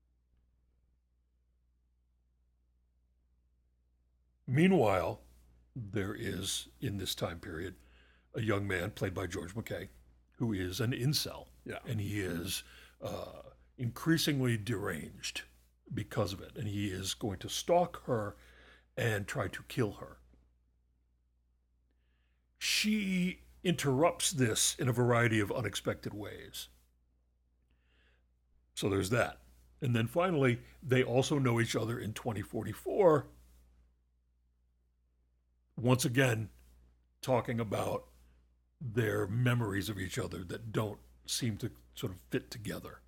Meanwhile, there is, in this time period, a young man played by George Mackay who is an incel. Yeah. And he is increasingly deranged because of it. And he is going to stalk her and try to kill her. she interrupts this in a variety of unexpected ways. So there's that. And then finally, they also know each other in 2044. Once again, talking about their memories of each other that don't seem to sort of fit together.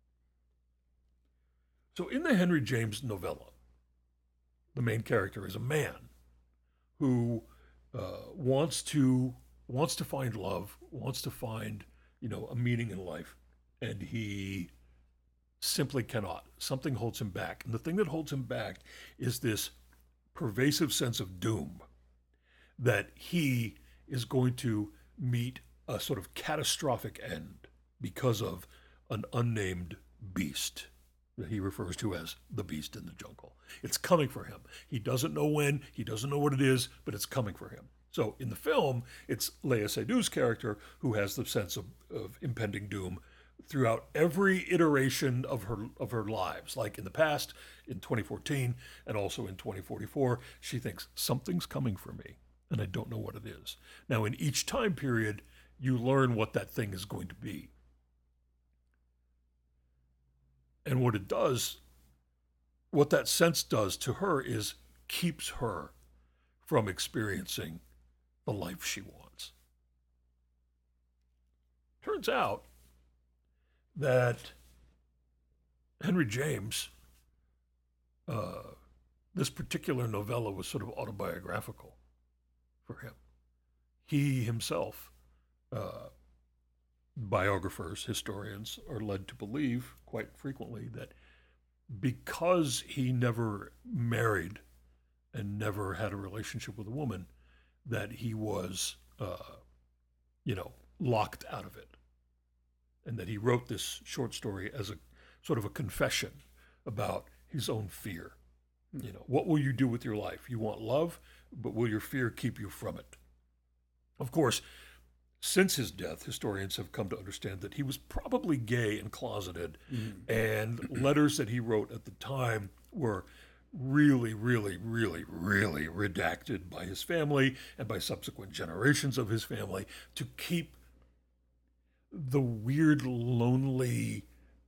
So in the Henry James novella, the main character is a man who wants to find love, wants to find, a meaning in life, and he simply cannot. Something holds him back. And the thing that holds him back is this pervasive sense of doom that he is going to meet a sort of catastrophic end because of an unnamed beast that he refers to as the beast in the jungle. It's coming for him. He doesn't know when, he doesn't know what it is, but it's coming for him. So in the film, it's Léa Seydoux' character who has the sense of impending doom throughout every iteration of her lives. Like in the past, in 2014, and also in 2044, she thinks something's coming for me, and I don't know what it is. Now, in each time period, you learn what that thing is going to be. And what it does, what that sense does to her is keeps her from experiencing the life she wants. Turns out that Henry James, this particular novella was sort of autobiographical for him. He himself, biographers, historians, are led to believe quite frequently that because he never married and never had a relationship with a woman, that he was, locked out of it. And that he wrote this short story as a sort of a confession about his own fear. What will you do with your life? You want love, but will your fear keep you from it? Of course, since his death, historians have come to understand that he was probably gay and closeted, and letters that he wrote at the time were really, really, really, really redacted by his family and by subsequent generations of his family to keep the weird, lonely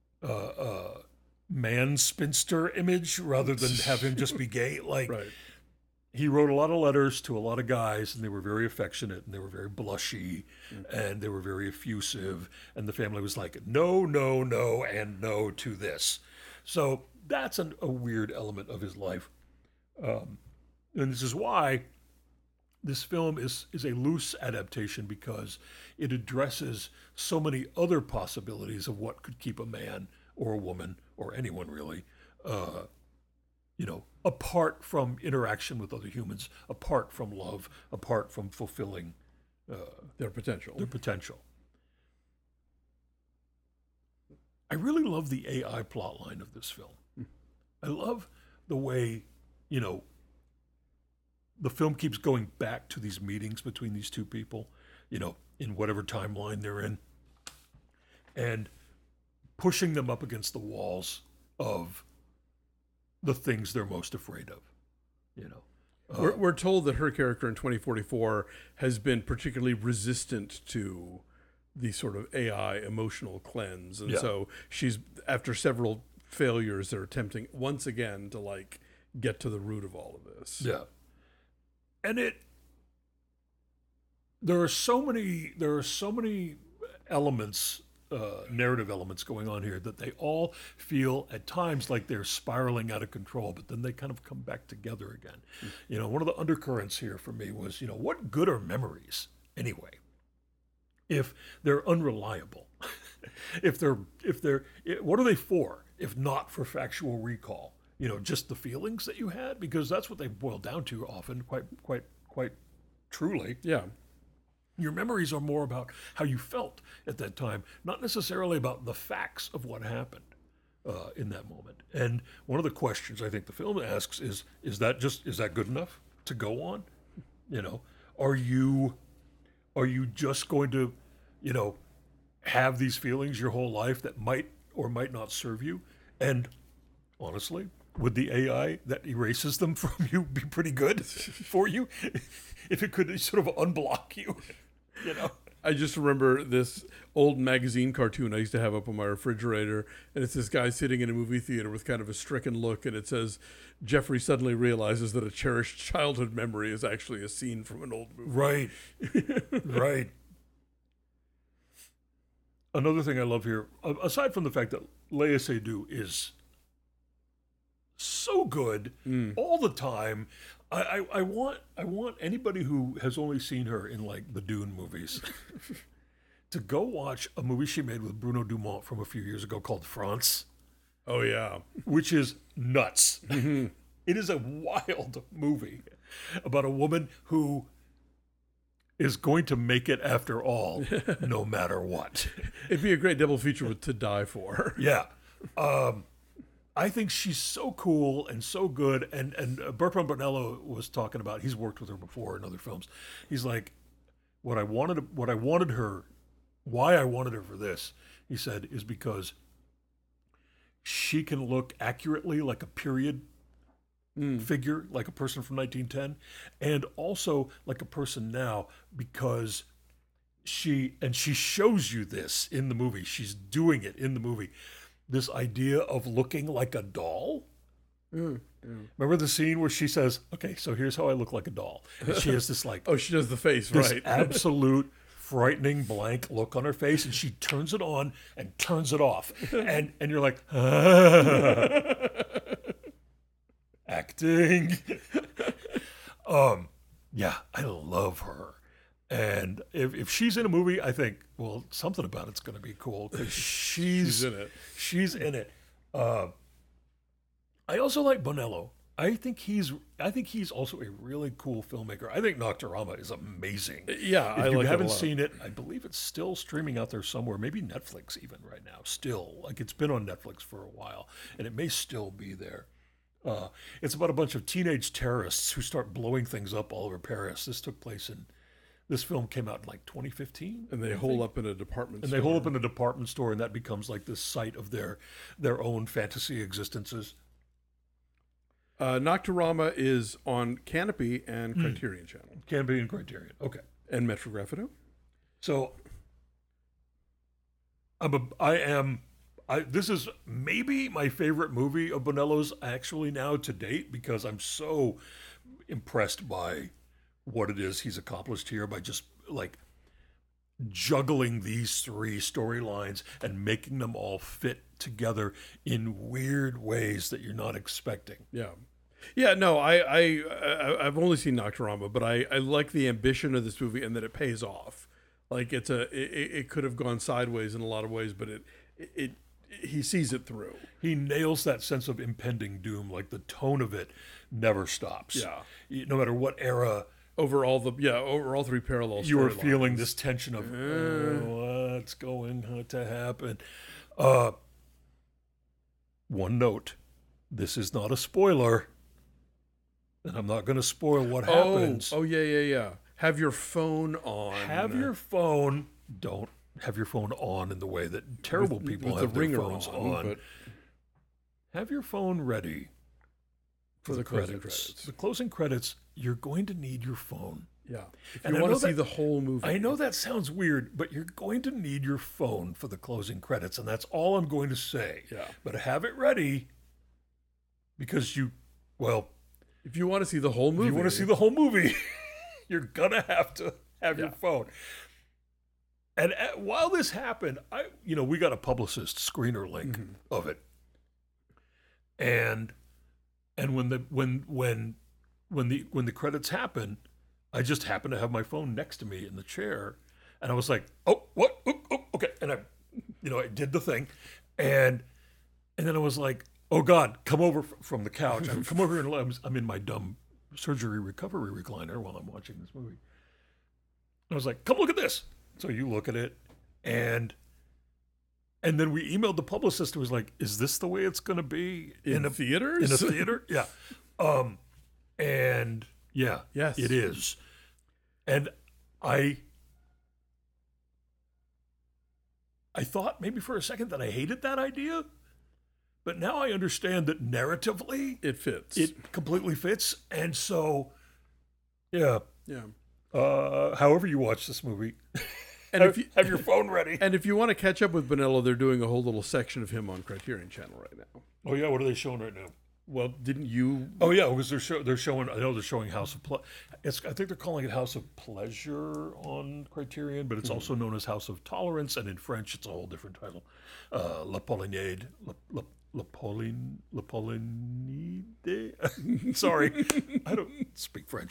man spinster image rather than have him just be gay. Like, Right. He wrote a lot of letters to a lot of guys, and they were very affectionate, and they were very blushy, and they were very effusive, and the family was like, no, no, no, and no to this. So that's a weird element of his life. And this is why this film is a loose adaptation, because it addresses so many other possibilities of what could keep a man or a woman, or anyone really, apart from interaction with other humans, apart from love, apart from fulfilling Their potential. I really love the AI plotline of this film. I love the way, the film keeps going back to these meetings between these two people, in whatever timeline they're in, and pushing them up against the walls of the things they're most afraid of, We're told that her character in 2044 has been particularly resistant to the sort of AI emotional cleanse. And so she's, after several failures, they're attempting once again to get to the root of all of this. Yeah. And there are so many elements, narrative elements going on here, that they all feel at times like they're spiraling out of control, but then they kind of come back together again. One of the undercurrents here for me was, what good are memories anyway, if they're unreliable? What are they for, if not for factual recall? Just the feelings that you had, because that's what they boil down to often, quite truly. Yeah. Your memories are more about how you felt at that time, not necessarily about the facts of what happened in that moment. And one of the questions I think the film asks is that good enough to go on? Are you just going to, have these feelings your whole life that might or might not serve you? And honestly, would the AI that erases them from you be pretty good for you if it could sort of unblock you? You know. I just remember this old magazine cartoon I used to have up on my refrigerator, and it's this guy sitting in a movie theater with kind of a stricken look, and it says, Jeffrey suddenly realizes that a cherished childhood memory is actually a scene from an old movie. Right. Right. Another thing I love here, aside from the fact that Léa Seydoux is so good all the time, I want anybody who has only seen her in like the Dune movies to go watch a movie she made with Bruno Dumont from a few years ago called France. Oh, yeah. Which is nuts. It is a wild movie about a woman who is going to make it after all, no matter what. It'd be a great double feature with To Die For. Yeah. I think she's so cool and so good. And Bertrand Bonello was talking about, he's worked with her before in other films. He's like, why I wanted her for this, he said, is because she can look accurately like a period figure, like a person from 1910, and also like a person now, because she shows you this in the movie. She's doing it in the movie. This idea of looking like a doll. Remember the scene where she says, okay, so here's how I look like a doll. And she has this like... Oh, she does the face, this right. absolute frightening blank look on her face, and she turns it on and turns it off. And you're like, acting. Yeah, I love her. And if she's in a movie, I think, well, something about it's going to be cool because she's in it. She's in it. I also like Bonello. I think he's also a really cool filmmaker. I think Nocturama is amazing. Yeah, if you like haven't it a lot. seen it, I believe it's still streaming out there somewhere. Maybe Netflix even right now. Still, like it's been on Netflix for a while, and it may still be there. It's about a bunch of teenage terrorists who start blowing things up all over Paris. This film came out in like 2015. And they hole up in a department store. And they hole up in a department store, and that becomes like this site of their own fantasy existences. Nocturama is on Canopy and Criterion Channel. Canopy and Criterion, okay. And Metro Graphico. So, this is maybe my favorite movie of Bonello's actually now to date, because I'm so impressed by what it is he's accomplished here by just like juggling these three storylines and making them all fit together in weird ways that you're not expecting. Yeah, no, I've only seen Nocturama, but I like the ambition of this movie and that it pays off. Like it could have gone sideways in a lot of ways, but he sees it through. He nails that sense of impending doom. Like the tone of it never stops. Yeah, no matter what era. Over all three parallel you are storylines. feeling this tension of what's going to happen. One note: this is not a spoiler, and I'm not going to spoil what happens. Oh, yeah. Have your phone on. Have your phone. Don't have your phone on in the way that terrible people have their phones on. But have your phone ready for the credits. The closing credits. You're going to need your phone. Yeah. If you want to see the whole movie. I know that sounds weird, but you're going to need your phone for the closing credits, and that's all I'm going to say. Yeah. But have it ready, because if you want to see the whole movie, you're going to have your phone. And while this happened, we got a Publicist screener link of it. And when the credits happen, I just happened to have my phone next to me in the chair, and I was like, "Oh, what? Oh, okay." And I did the thing, and then I was like, "Oh God, come over from the couch. Come over here, and I'm in my dumb surgery recovery recliner while I'm watching this movie." And I was like, "Come look at this." So you look at it, and then we emailed the Publicist who was like, "Is this the way it's going to be in theaters? In a theater?" Yeah. And yeah, yes, it is. And I thought maybe for a second that I hated that idea, But now I understand that narratively It fits. it completely fits. And so, yeah. Yeah. However you watch this movie, And if you have your phone ready. and if you want to catch up with Bonello, they're doing a whole little section of him on Criterion Channel right now. Oh yeah, what are they showing right now? Well, didn't you? Oh yeah, because they're showing. I know they're showing House of I think they're calling it House of Pleasure on Criterion, but it's also known as House of Tolerance, and in French it's a whole different title. La Polynade. La Polynide. Sorry, I don't speak French.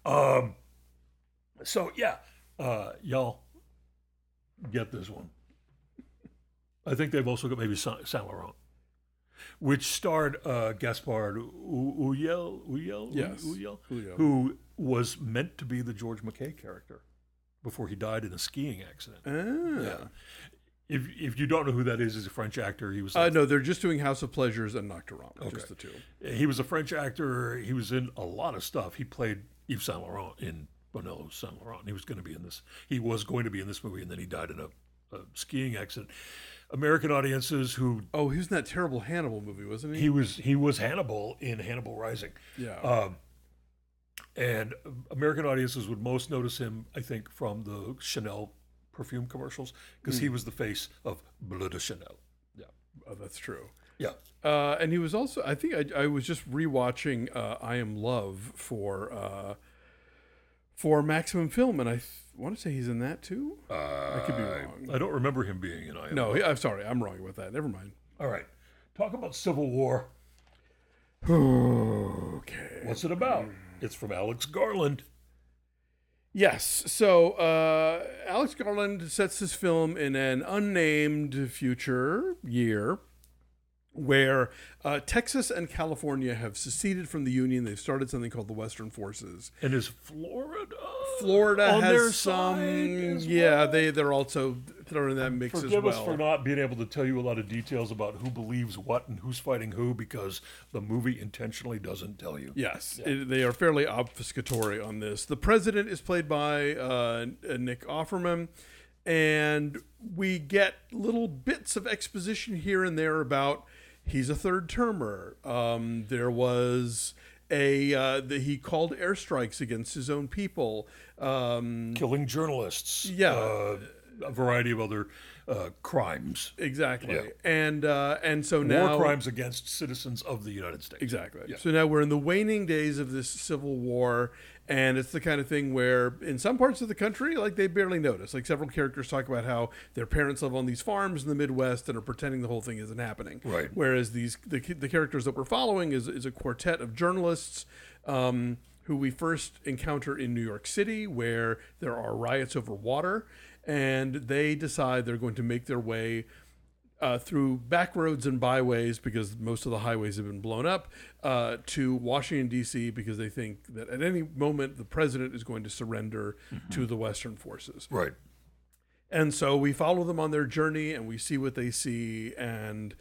So yeah, y'all get this one. I think they've also got maybe Saint Laurent, which starred Gaspard Ulliel, Yes. Ulliel, Julio. who was meant to be the George McKay character before he died in a skiing accident. Ah. If you don't know who that is, he's a French actor. He was No, they're just doing House of Pleasures and Nocturne, just the two. he was a French actor. He was in a lot of stuff. He played Yves Saint Laurent in Bonello Saint Laurent. He was going to be in this. He was going to be in this movie, and then he died in a skiing accident. American audiences who Oh, he was in that terrible Hannibal movie, wasn't he? he was Hannibal in Hannibal Rising. Yeah. And American audiences would most notice him, I think, from the Chanel perfume commercials because he was the face of Bleu de Chanel. Yeah, Oh, that's true. yeah. And he was also, I think I was just rewatching I Am Love for Maximum Film, and I want to say he's in that too. I could be wrong. I don't remember him being in I Am No, Love. I'm sorry. I'm wrong with that. Never mind. All right. Talk about Civil War. Okay. What's it about? It's from Alex Garland. Yes. So Alex Garland sets his film in an unnamed future year where Texas and California have seceded from the Union. They've started something called the Western Forces. And is Florida Florida on has their some, side as yeah, well? they're also thrown in that mix Forgive as us well. for not being able to tell you a lot of details about who believes what and who's fighting who because the movie intentionally doesn't tell you. Yes, they are fairly obfuscatory on this. The president is played by Nick Offerman, and we get little bits of exposition here and there about he's a third termer. There was he called airstrikes against his own people. Killing journalists. Yeah. A variety of other crimes. Exactly. Yeah. And so now War crimes against citizens of the United States. Exactly. Yeah. So now we're in the waning days of this civil war, and it's the kind of thing where in some parts of the country, like they barely notice. Like several characters talk about how their parents live on these farms in the Midwest and are pretending the whole thing isn't happening. Right. Whereas the characters that we're following is a quartet of journalists who we first encounter in New York City, where there are riots over water, and they decide they're going to make their way through back roads and byways because most of the highways have been blown up to Washington, D.C. because they think that at any moment the president is going to surrender to the Western forces. Right. And so we follow them on their journey and we see what they see. And,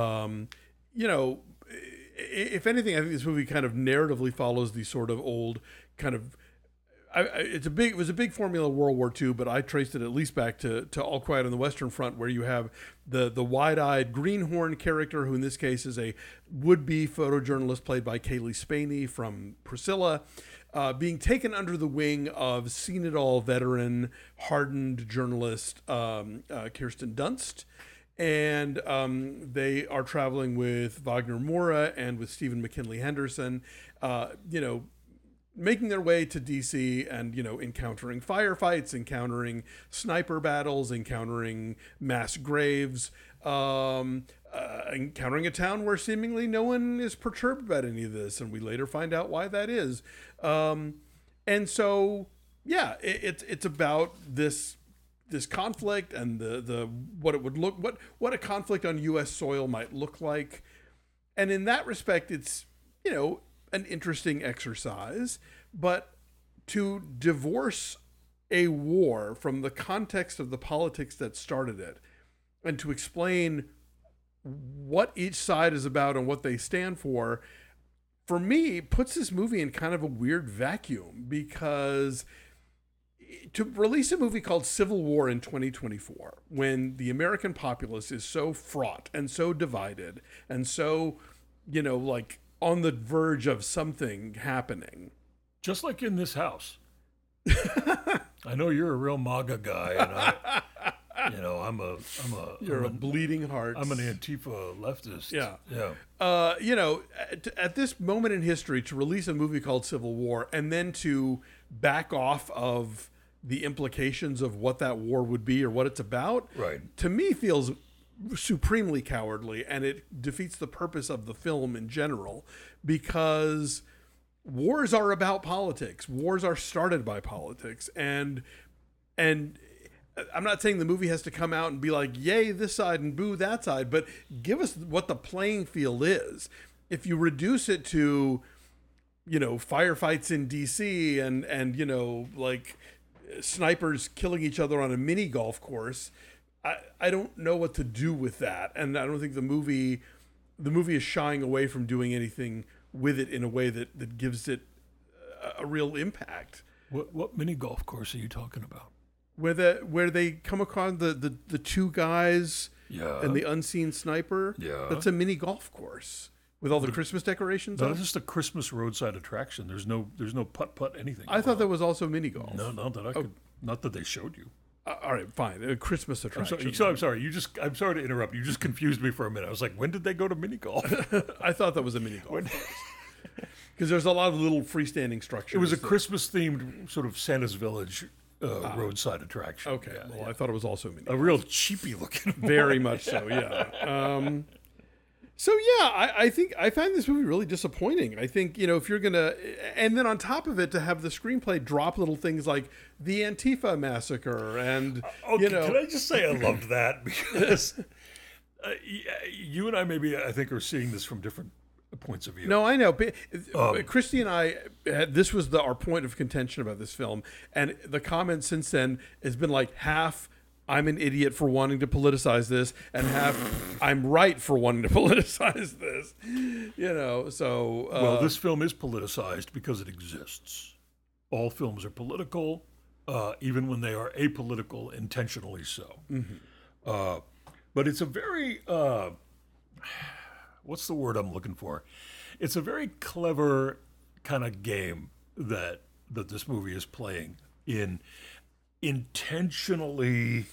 if anything, I think this movie kind of narratively follows the sort of old kind of it was a big formula of World War II, but I traced it at least back to All Quiet on the Western Front, where you have the wide-eyed greenhorn character, who in this case is a would-be photojournalist played by Kaylee Spaney from Priscilla, being taken under the wing of seen-it-all veteran, hardened journalist Kirsten Dunst. And they are traveling with Wagner Moura and with Stephen McKinley Henderson, making their way to DC and, encountering firefights, encountering sniper battles, encountering mass graves, encountering a town where seemingly no one is perturbed about any of this. And we later find out why that is. And so, yeah, it's about this conflict and the what it would look, what a conflict on U.S. soil might look like. And in that respect, it's, an interesting exercise, but to divorce a war from the context of the politics that started it and to explain what each side is about and what they stand for me, puts this movie in kind of a weird vacuum because to release a movie called Civil War in 2024, when the American populace is so fraught and so divided and so, like on the verge of something happening. Just like in this house. I know you're a real MAGA guy, and You're a bleeding heart. I'm an Antifa leftist. Yeah. Yeah. At this moment in history, to release a movie called Civil War and then to back off of the implications of what that war would be or what it's about, Right. to me feels supremely cowardly, and it defeats the purpose of the film in general, because wars are about politics. Wars are started by politics, and I'm not saying the movie has to come out and be like, yay, this side and boo that side, but give us what the playing field is. If you reduce it to, firefights in DC and like snipers killing each other on a mini golf course, I don't know what to do with that. And I don't think the movie is shying away from doing anything with it in a way that gives it a real impact. What mini golf course are you talking about? Where they come across the two guys and the unseen sniper. Yeah. That's a mini golf course with all the Christmas decorations No, on. it's just a Christmas roadside attraction. There's no putt anything. I thought that was also mini golf. No, not that I could. Not that they showed you. All right, fine. A Christmas attraction. I'm sorry. I'm sorry to interrupt. You just confused me for a minute. I was like, when did they go to mini golf? I thought that was a mini golf course. Because there's a lot of little freestanding structures. It was a Christmas themed sort of Santa's Village roadside attraction. Okay. Yeah, I thought it was also mini. a real cheapy looking. Very much so. Yeah. I think I find this movie really disappointing. I think, if you're going to, and then on top of it, to have the screenplay drop little things like the Antifa massacre and, Okay, can I just say I loved that because you and I I think are seeing this from different points of view. No, I know. Christy and I, this was our point of contention about this film. And the comment since then has been like half, I'm an idiot for wanting to politicize this, and half, I'm right for wanting to politicize this. So... well, this film is politicized because it exists. All films are political, even when they are apolitical, intentionally so. Mm-hmm. But it's a very... what's the word I'm looking for? It's a very clever kind of game that this movie is playing in intentionally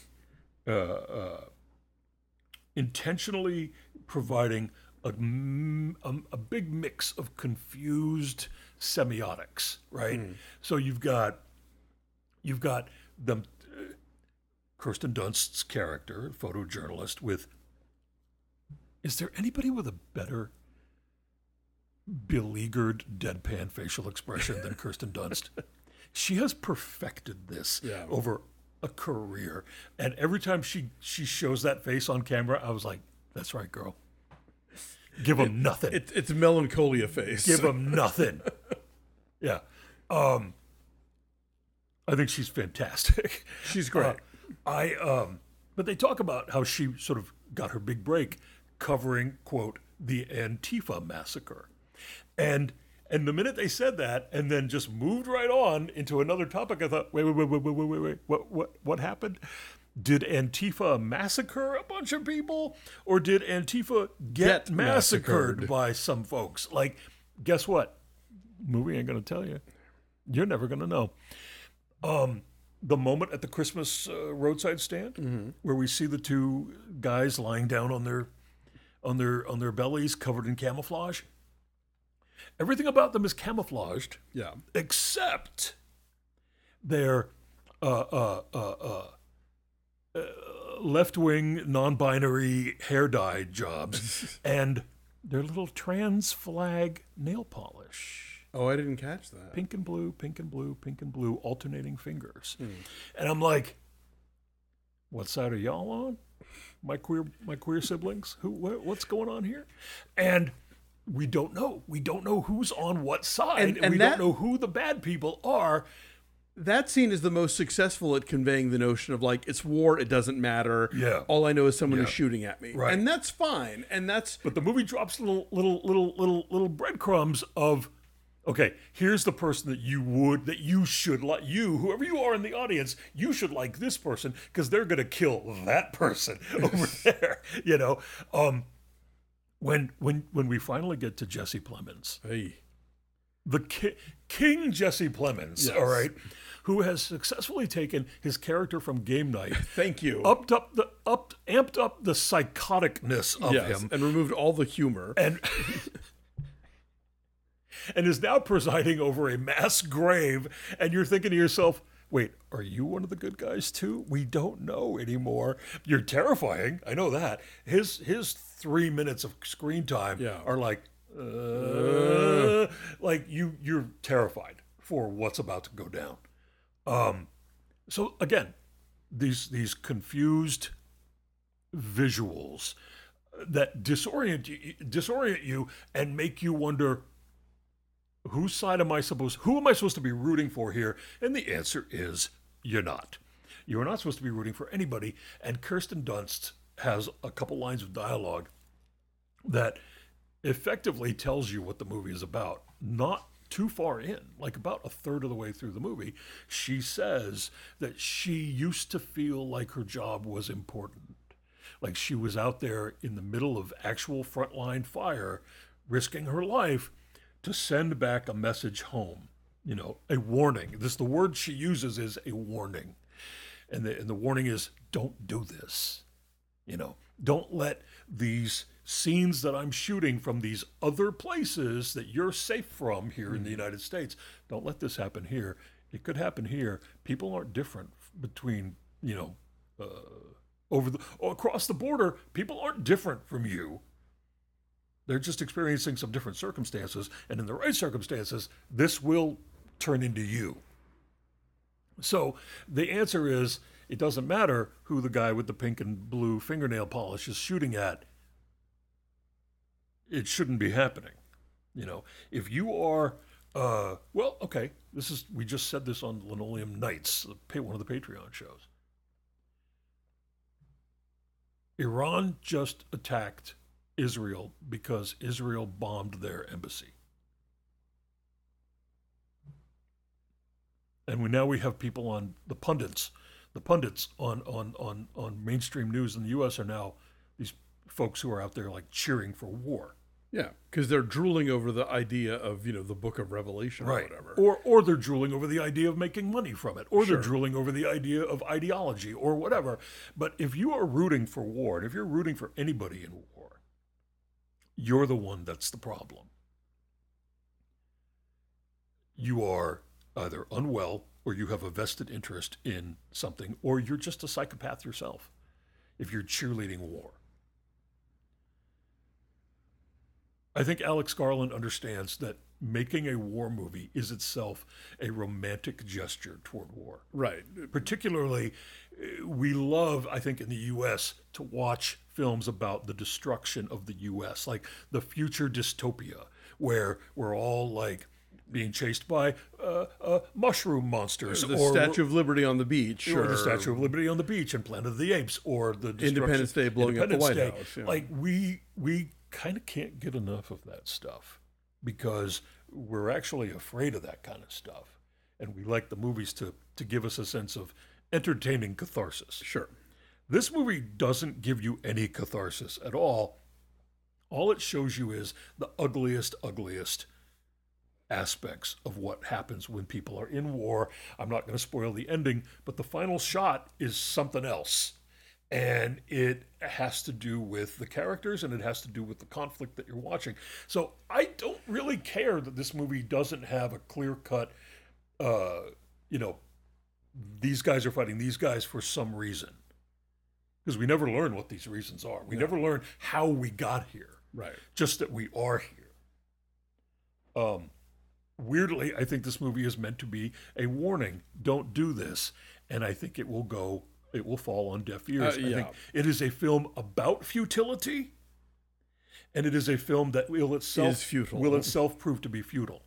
providing a big mix of confused semiotics, right? So you've got them, Kirsten Dunst's character, photojournalist, with. Is there anybody with a better beleaguered, deadpan facial expression than Kirsten Dunst? She has perfected this over a career. And every time she shows that face on camera, I was like, that's right, girl. Give him nothing. It's melancholia face. Give him nothing. Yeah. I think she's fantastic. She's great. But they talk about how she sort of got her big break covering, quote, the Antifa massacre. And the minute they said that and then just moved right on into another topic, I thought, wait, what happened? Did Antifa massacre a bunch of people? Or did Antifa get massacred by some folks? Like, guess what? Movie ain't going to tell you. You're never going to know. The moment at the Christmas roadside stand where we see the two guys lying down on their bellies covered in camouflage. Everything about them is camouflaged. Yeah. Except their left-wing, non-binary hair dye jobs and their little trans flag nail polish. Oh, I didn't catch that. Pink and blue, pink and blue, pink and blue, alternating fingers. And I'm like, what side are y'all on? My queer siblings? What's going on here? And we don't know. We don't know who's on what side, and we don't know who the bad people are. That scene is the most successful at conveying the notion of like, it's war, it doesn't matter. Yeah. All I know is someone is shooting at me. Right. And that's fine. And that's But the movie drops little breadcrumbs of, Okay, here's the person that you should like, whoever you are in the audience, you should like this person because they're going to kill that person over there. When we finally get to Jesse Plemons, Hey. the King Jesse Plemons, Yes. all right, who has successfully taken his character from Game Night, Thank you. amped up the psychoticness of him, and removed all the humor. and and is now presiding over a mass grave, and you're thinking to yourself, wait, are you one of the good guys too? We don't know anymore. You're terrifying. I know that. His 3 minutes of screen time are like you're terrified for what's about to go down. So again, these confused visuals that disorient you and make you wonder, whose side am I supposed to be rooting for here? And the answer is you're not. You're not supposed to be rooting for anybody. And Kirsten Dunst has a couple lines of dialogue that effectively tells you what the movie is about. Not too far in, like about a third of the way through the movie, she says that she used to feel like her job was important. Like she was out there in the middle of actual frontline fire, risking her life to send back a message home, a warning. The word she uses is a warning. And the warning is, don't do this. Don't let these scenes that I'm shooting from these other places that you're safe from here in the United States, don't let this happen here. It could happen here. People aren't different between, across the border, people aren't different from you. They're just experiencing some different circumstances, and in the right circumstances, this will turn into you. So the answer is, it doesn't matter who the guy with the pink and blue fingernail polish is shooting at. It shouldn't be happening. If you are, we just said this on Linoleum Nights, one of the Patreon shows. Iran just attacked Israel because Israel bombed their embassy. And now we have people on the pundits on mainstream news in the U.S. are now these folks who are out there like cheering for war. Yeah, because they're drooling over the idea of, the Book of Revelation or whatever. Or they're drooling over the idea of making money from it. Or they're drooling over the idea of ideology or whatever. But if you are rooting for war, and if you're rooting for anybody in war, you're the one that's the problem. You are either unwell, or you have a vested interest in something, or you're just a psychopath yourself if you're cheerleading war. I think Alex Garland understands that making a war movie is itself a romantic gesture toward war. Right. Particularly, we love, I think, in the U.S. to watch films about the destruction of the U.S., like the future dystopia, where we're all like being chased by mushroom monsters. The Statue of Liberty on the beach. Or the Statue of Liberty on the beach and Planet of the Apes, or the Independence Day blowing up the White House. Yeah. Like, we kind of can't get enough of that stuff because we're actually afraid of that kind of stuff. And we like the movies to give us a sense of entertaining catharsis. Sure. This movie doesn't give you any catharsis at all. All it shows you is the ugliest aspects of what happens when people are in war. I'm not going to spoil the ending, but the final shot is something else. And it has to do with the characters, and it has to do with the conflict that you're watching. So I don't really care that this movie doesn't have a clear-cut, these guys are fighting these guys for some reason. Because we never learn what these reasons are. We never learn how we got here. Right. Just that we are here. Weirdly, I think this movie is meant to be a warning. Don't do this. And I think it will fall on deaf ears. I think it is a film about futility, and it is a film that will itself prove to be futile.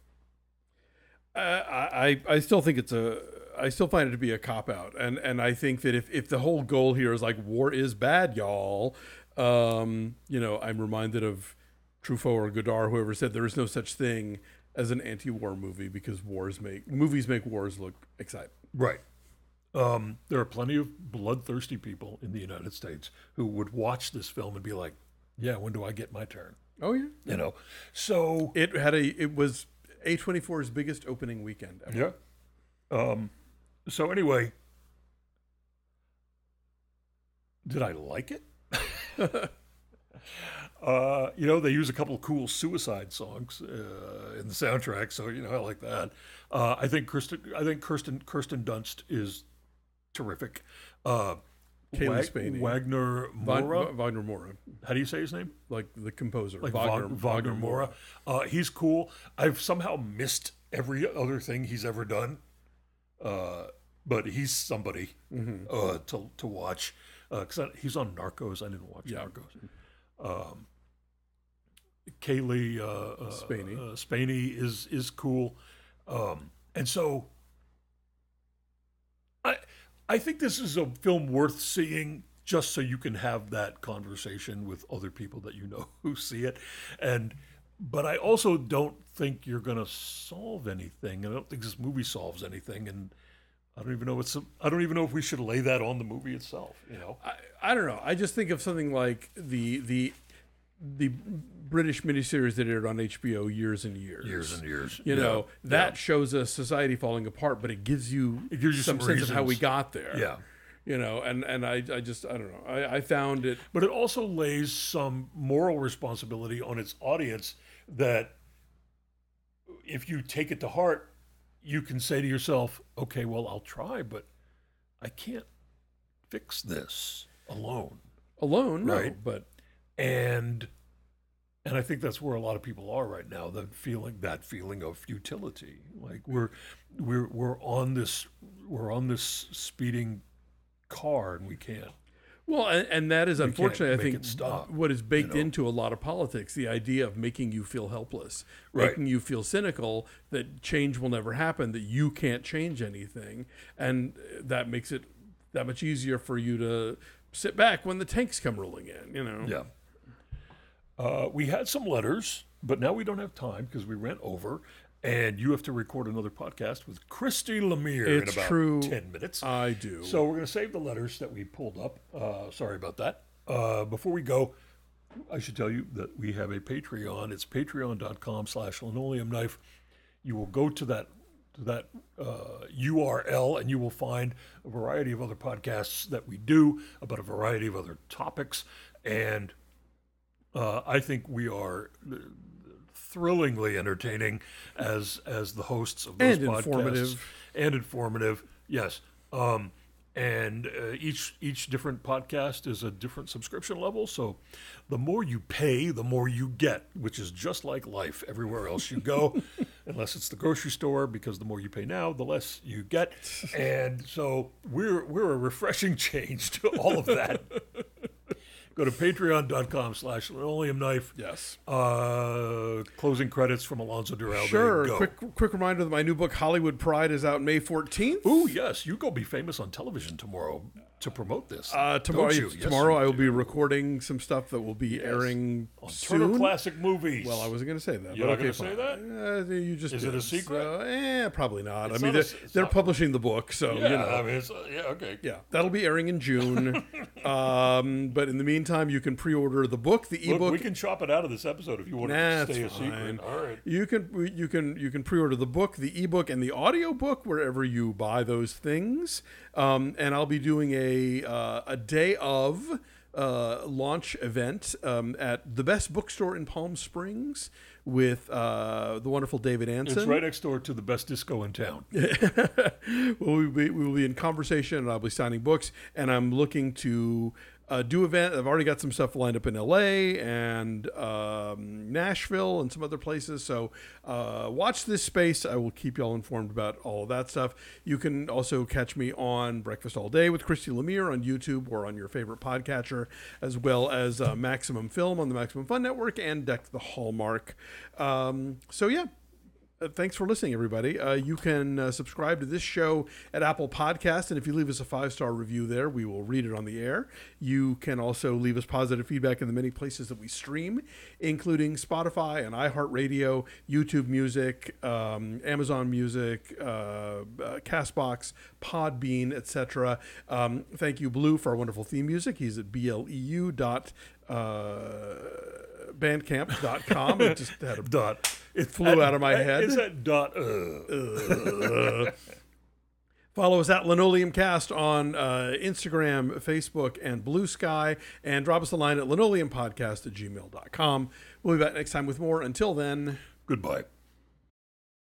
I still think I still find it to be a cop-out. And I think that if the whole goal here is like, war is bad, y'all, I'm reminded of Truffaut or Godard, whoever said there is no such thing as an anti-war movie because movies make wars look exciting. Right. There are plenty of bloodthirsty people in the United States who would watch this film and be like, "Yeah, when do I get my turn?" Oh yeah, You know. So it was A24's biggest opening weekend ever. yeah. So anyway, did I like it? They use a couple of cool suicide songs in the soundtrack, so I like that. I think Kirsten Dunst is terrific. Kaylee Spaney. Wagner Moura. Wagner Moura, How do you say his name? like the composer. Like Wagner Moura. He's cool. I've somehow missed every other thing he's ever done, but he's somebody to watch. Because he's on Narcos. I didn't watch Narcos. Kaylee Spaney is cool, and so I think this is a film worth seeing just so you can have that conversation with other people that you know who see it, but I also don't think you're going to solve anything. I don't think this movie solves anything, and I don't even know if we should lay that on the movie itself. I don't know. I just think of something like the British miniseries that aired on HBO years and years. That shows us society falling apart, but it gives you some sense of how we got there. Yeah. And I don't know. I found it. But it also lays some moral responsibility on its audience that if you take it to heart, you can say to yourself, okay, well, I'll try, but I can't fix this alone. Alone, no, right? But and I think that's where a lot of people are right now. That feeling of futility. Like we're on this speeding car and we can't. Well, and that is unfortunately, I think, what is baked you know? into a lot of politics, the idea of making you feel helpless, Right. making you feel cynical, that change will never happen, that you can't change anything. And that makes it that much easier for you to sit back when the tanks come rolling in, you know? Yeah. We had some letters, but now we don't have time because we ran over. And you have to record another podcast with Christy Lemire in It's about true. 10 minutes. I do. So we're going to save the letters that we pulled up. Sorry about that. Before we go, I should tell you that we have a Patreon. It's patreon.com/linoleumknife. You will go to that URL and you will find a variety of other podcasts that we do about a variety of other topics. And I think we are thrillingly entertaining as the hosts of those podcasts. And informative, yes. And each different podcast is a different subscription level. So the more you pay, the more you get, which is just like life everywhere else you go, unless it's the grocery store, because the more you pay now, the less you get. And so we're a refreshing change to all of that. Go to patreon.com/linoleumknife. Yes. Closing credits from Alonso Duralde. Sure. Go. Quick reminder that my new book, Hollywood Pride, is out May 14th. Ooh, yes. You go be famous on television tomorrow to promote this. Tomorrow, Yes, tomorrow I will do. be recording some stuff that will be airing on soon. Turner Classic Movies. Well, I wasn't going to say that. You're but not going okay, to say fine. that? You just Is did. it a secret? So, probably not. It's I mean, not they're not- publishing the book, so Yeah, you know. I mean, it's, yeah, okay. Yeah, that'll be airing in June. But in the meantime, you can pre-order the book, the Look, ebook. we can chop it out of this episode if you want to stay a That's fine. secret. All right. You can pre-order the book, the ebook, and the audio book wherever you buy those things. And I'll be doing a day of launch event at the Best Bookstore in Palm Springs with the wonderful David Anson. It's right next door to the best disco in town. we will be in conversation, and I'll be signing books. And I'm looking to do event. I've already got some stuff lined up in LA and Nashville and some other places. So watch this space. I will keep y'all informed about all of that stuff. You can also catch me on Breakfast All Day with Christy Lemire on YouTube or on your favorite podcatcher, as well as Maximum Film on the Maximum Fun Network and Deck the Hallmark. So yeah. thanks for listening, everybody. You can subscribe to this show at Apple Podcast, and if you leave us a 5-star review there, we will read it on the air. You can also leave us positive feedback in the many places that we stream, including Spotify and iHeartRadio, YouTube Music, Amazon Music, Castbox, Podbean, etc. Thank you, Blue, for our wonderful theme music. He's at bleu.bandcamp.com. It just had a Dot. It flew out of my head. Is that dot? Follow us at LinoleumCast on Instagram, Facebook, and Blue Sky. And drop us a line at linoleumpodcast@gmail.com. We'll be back next time with more. Until then, Goodbye.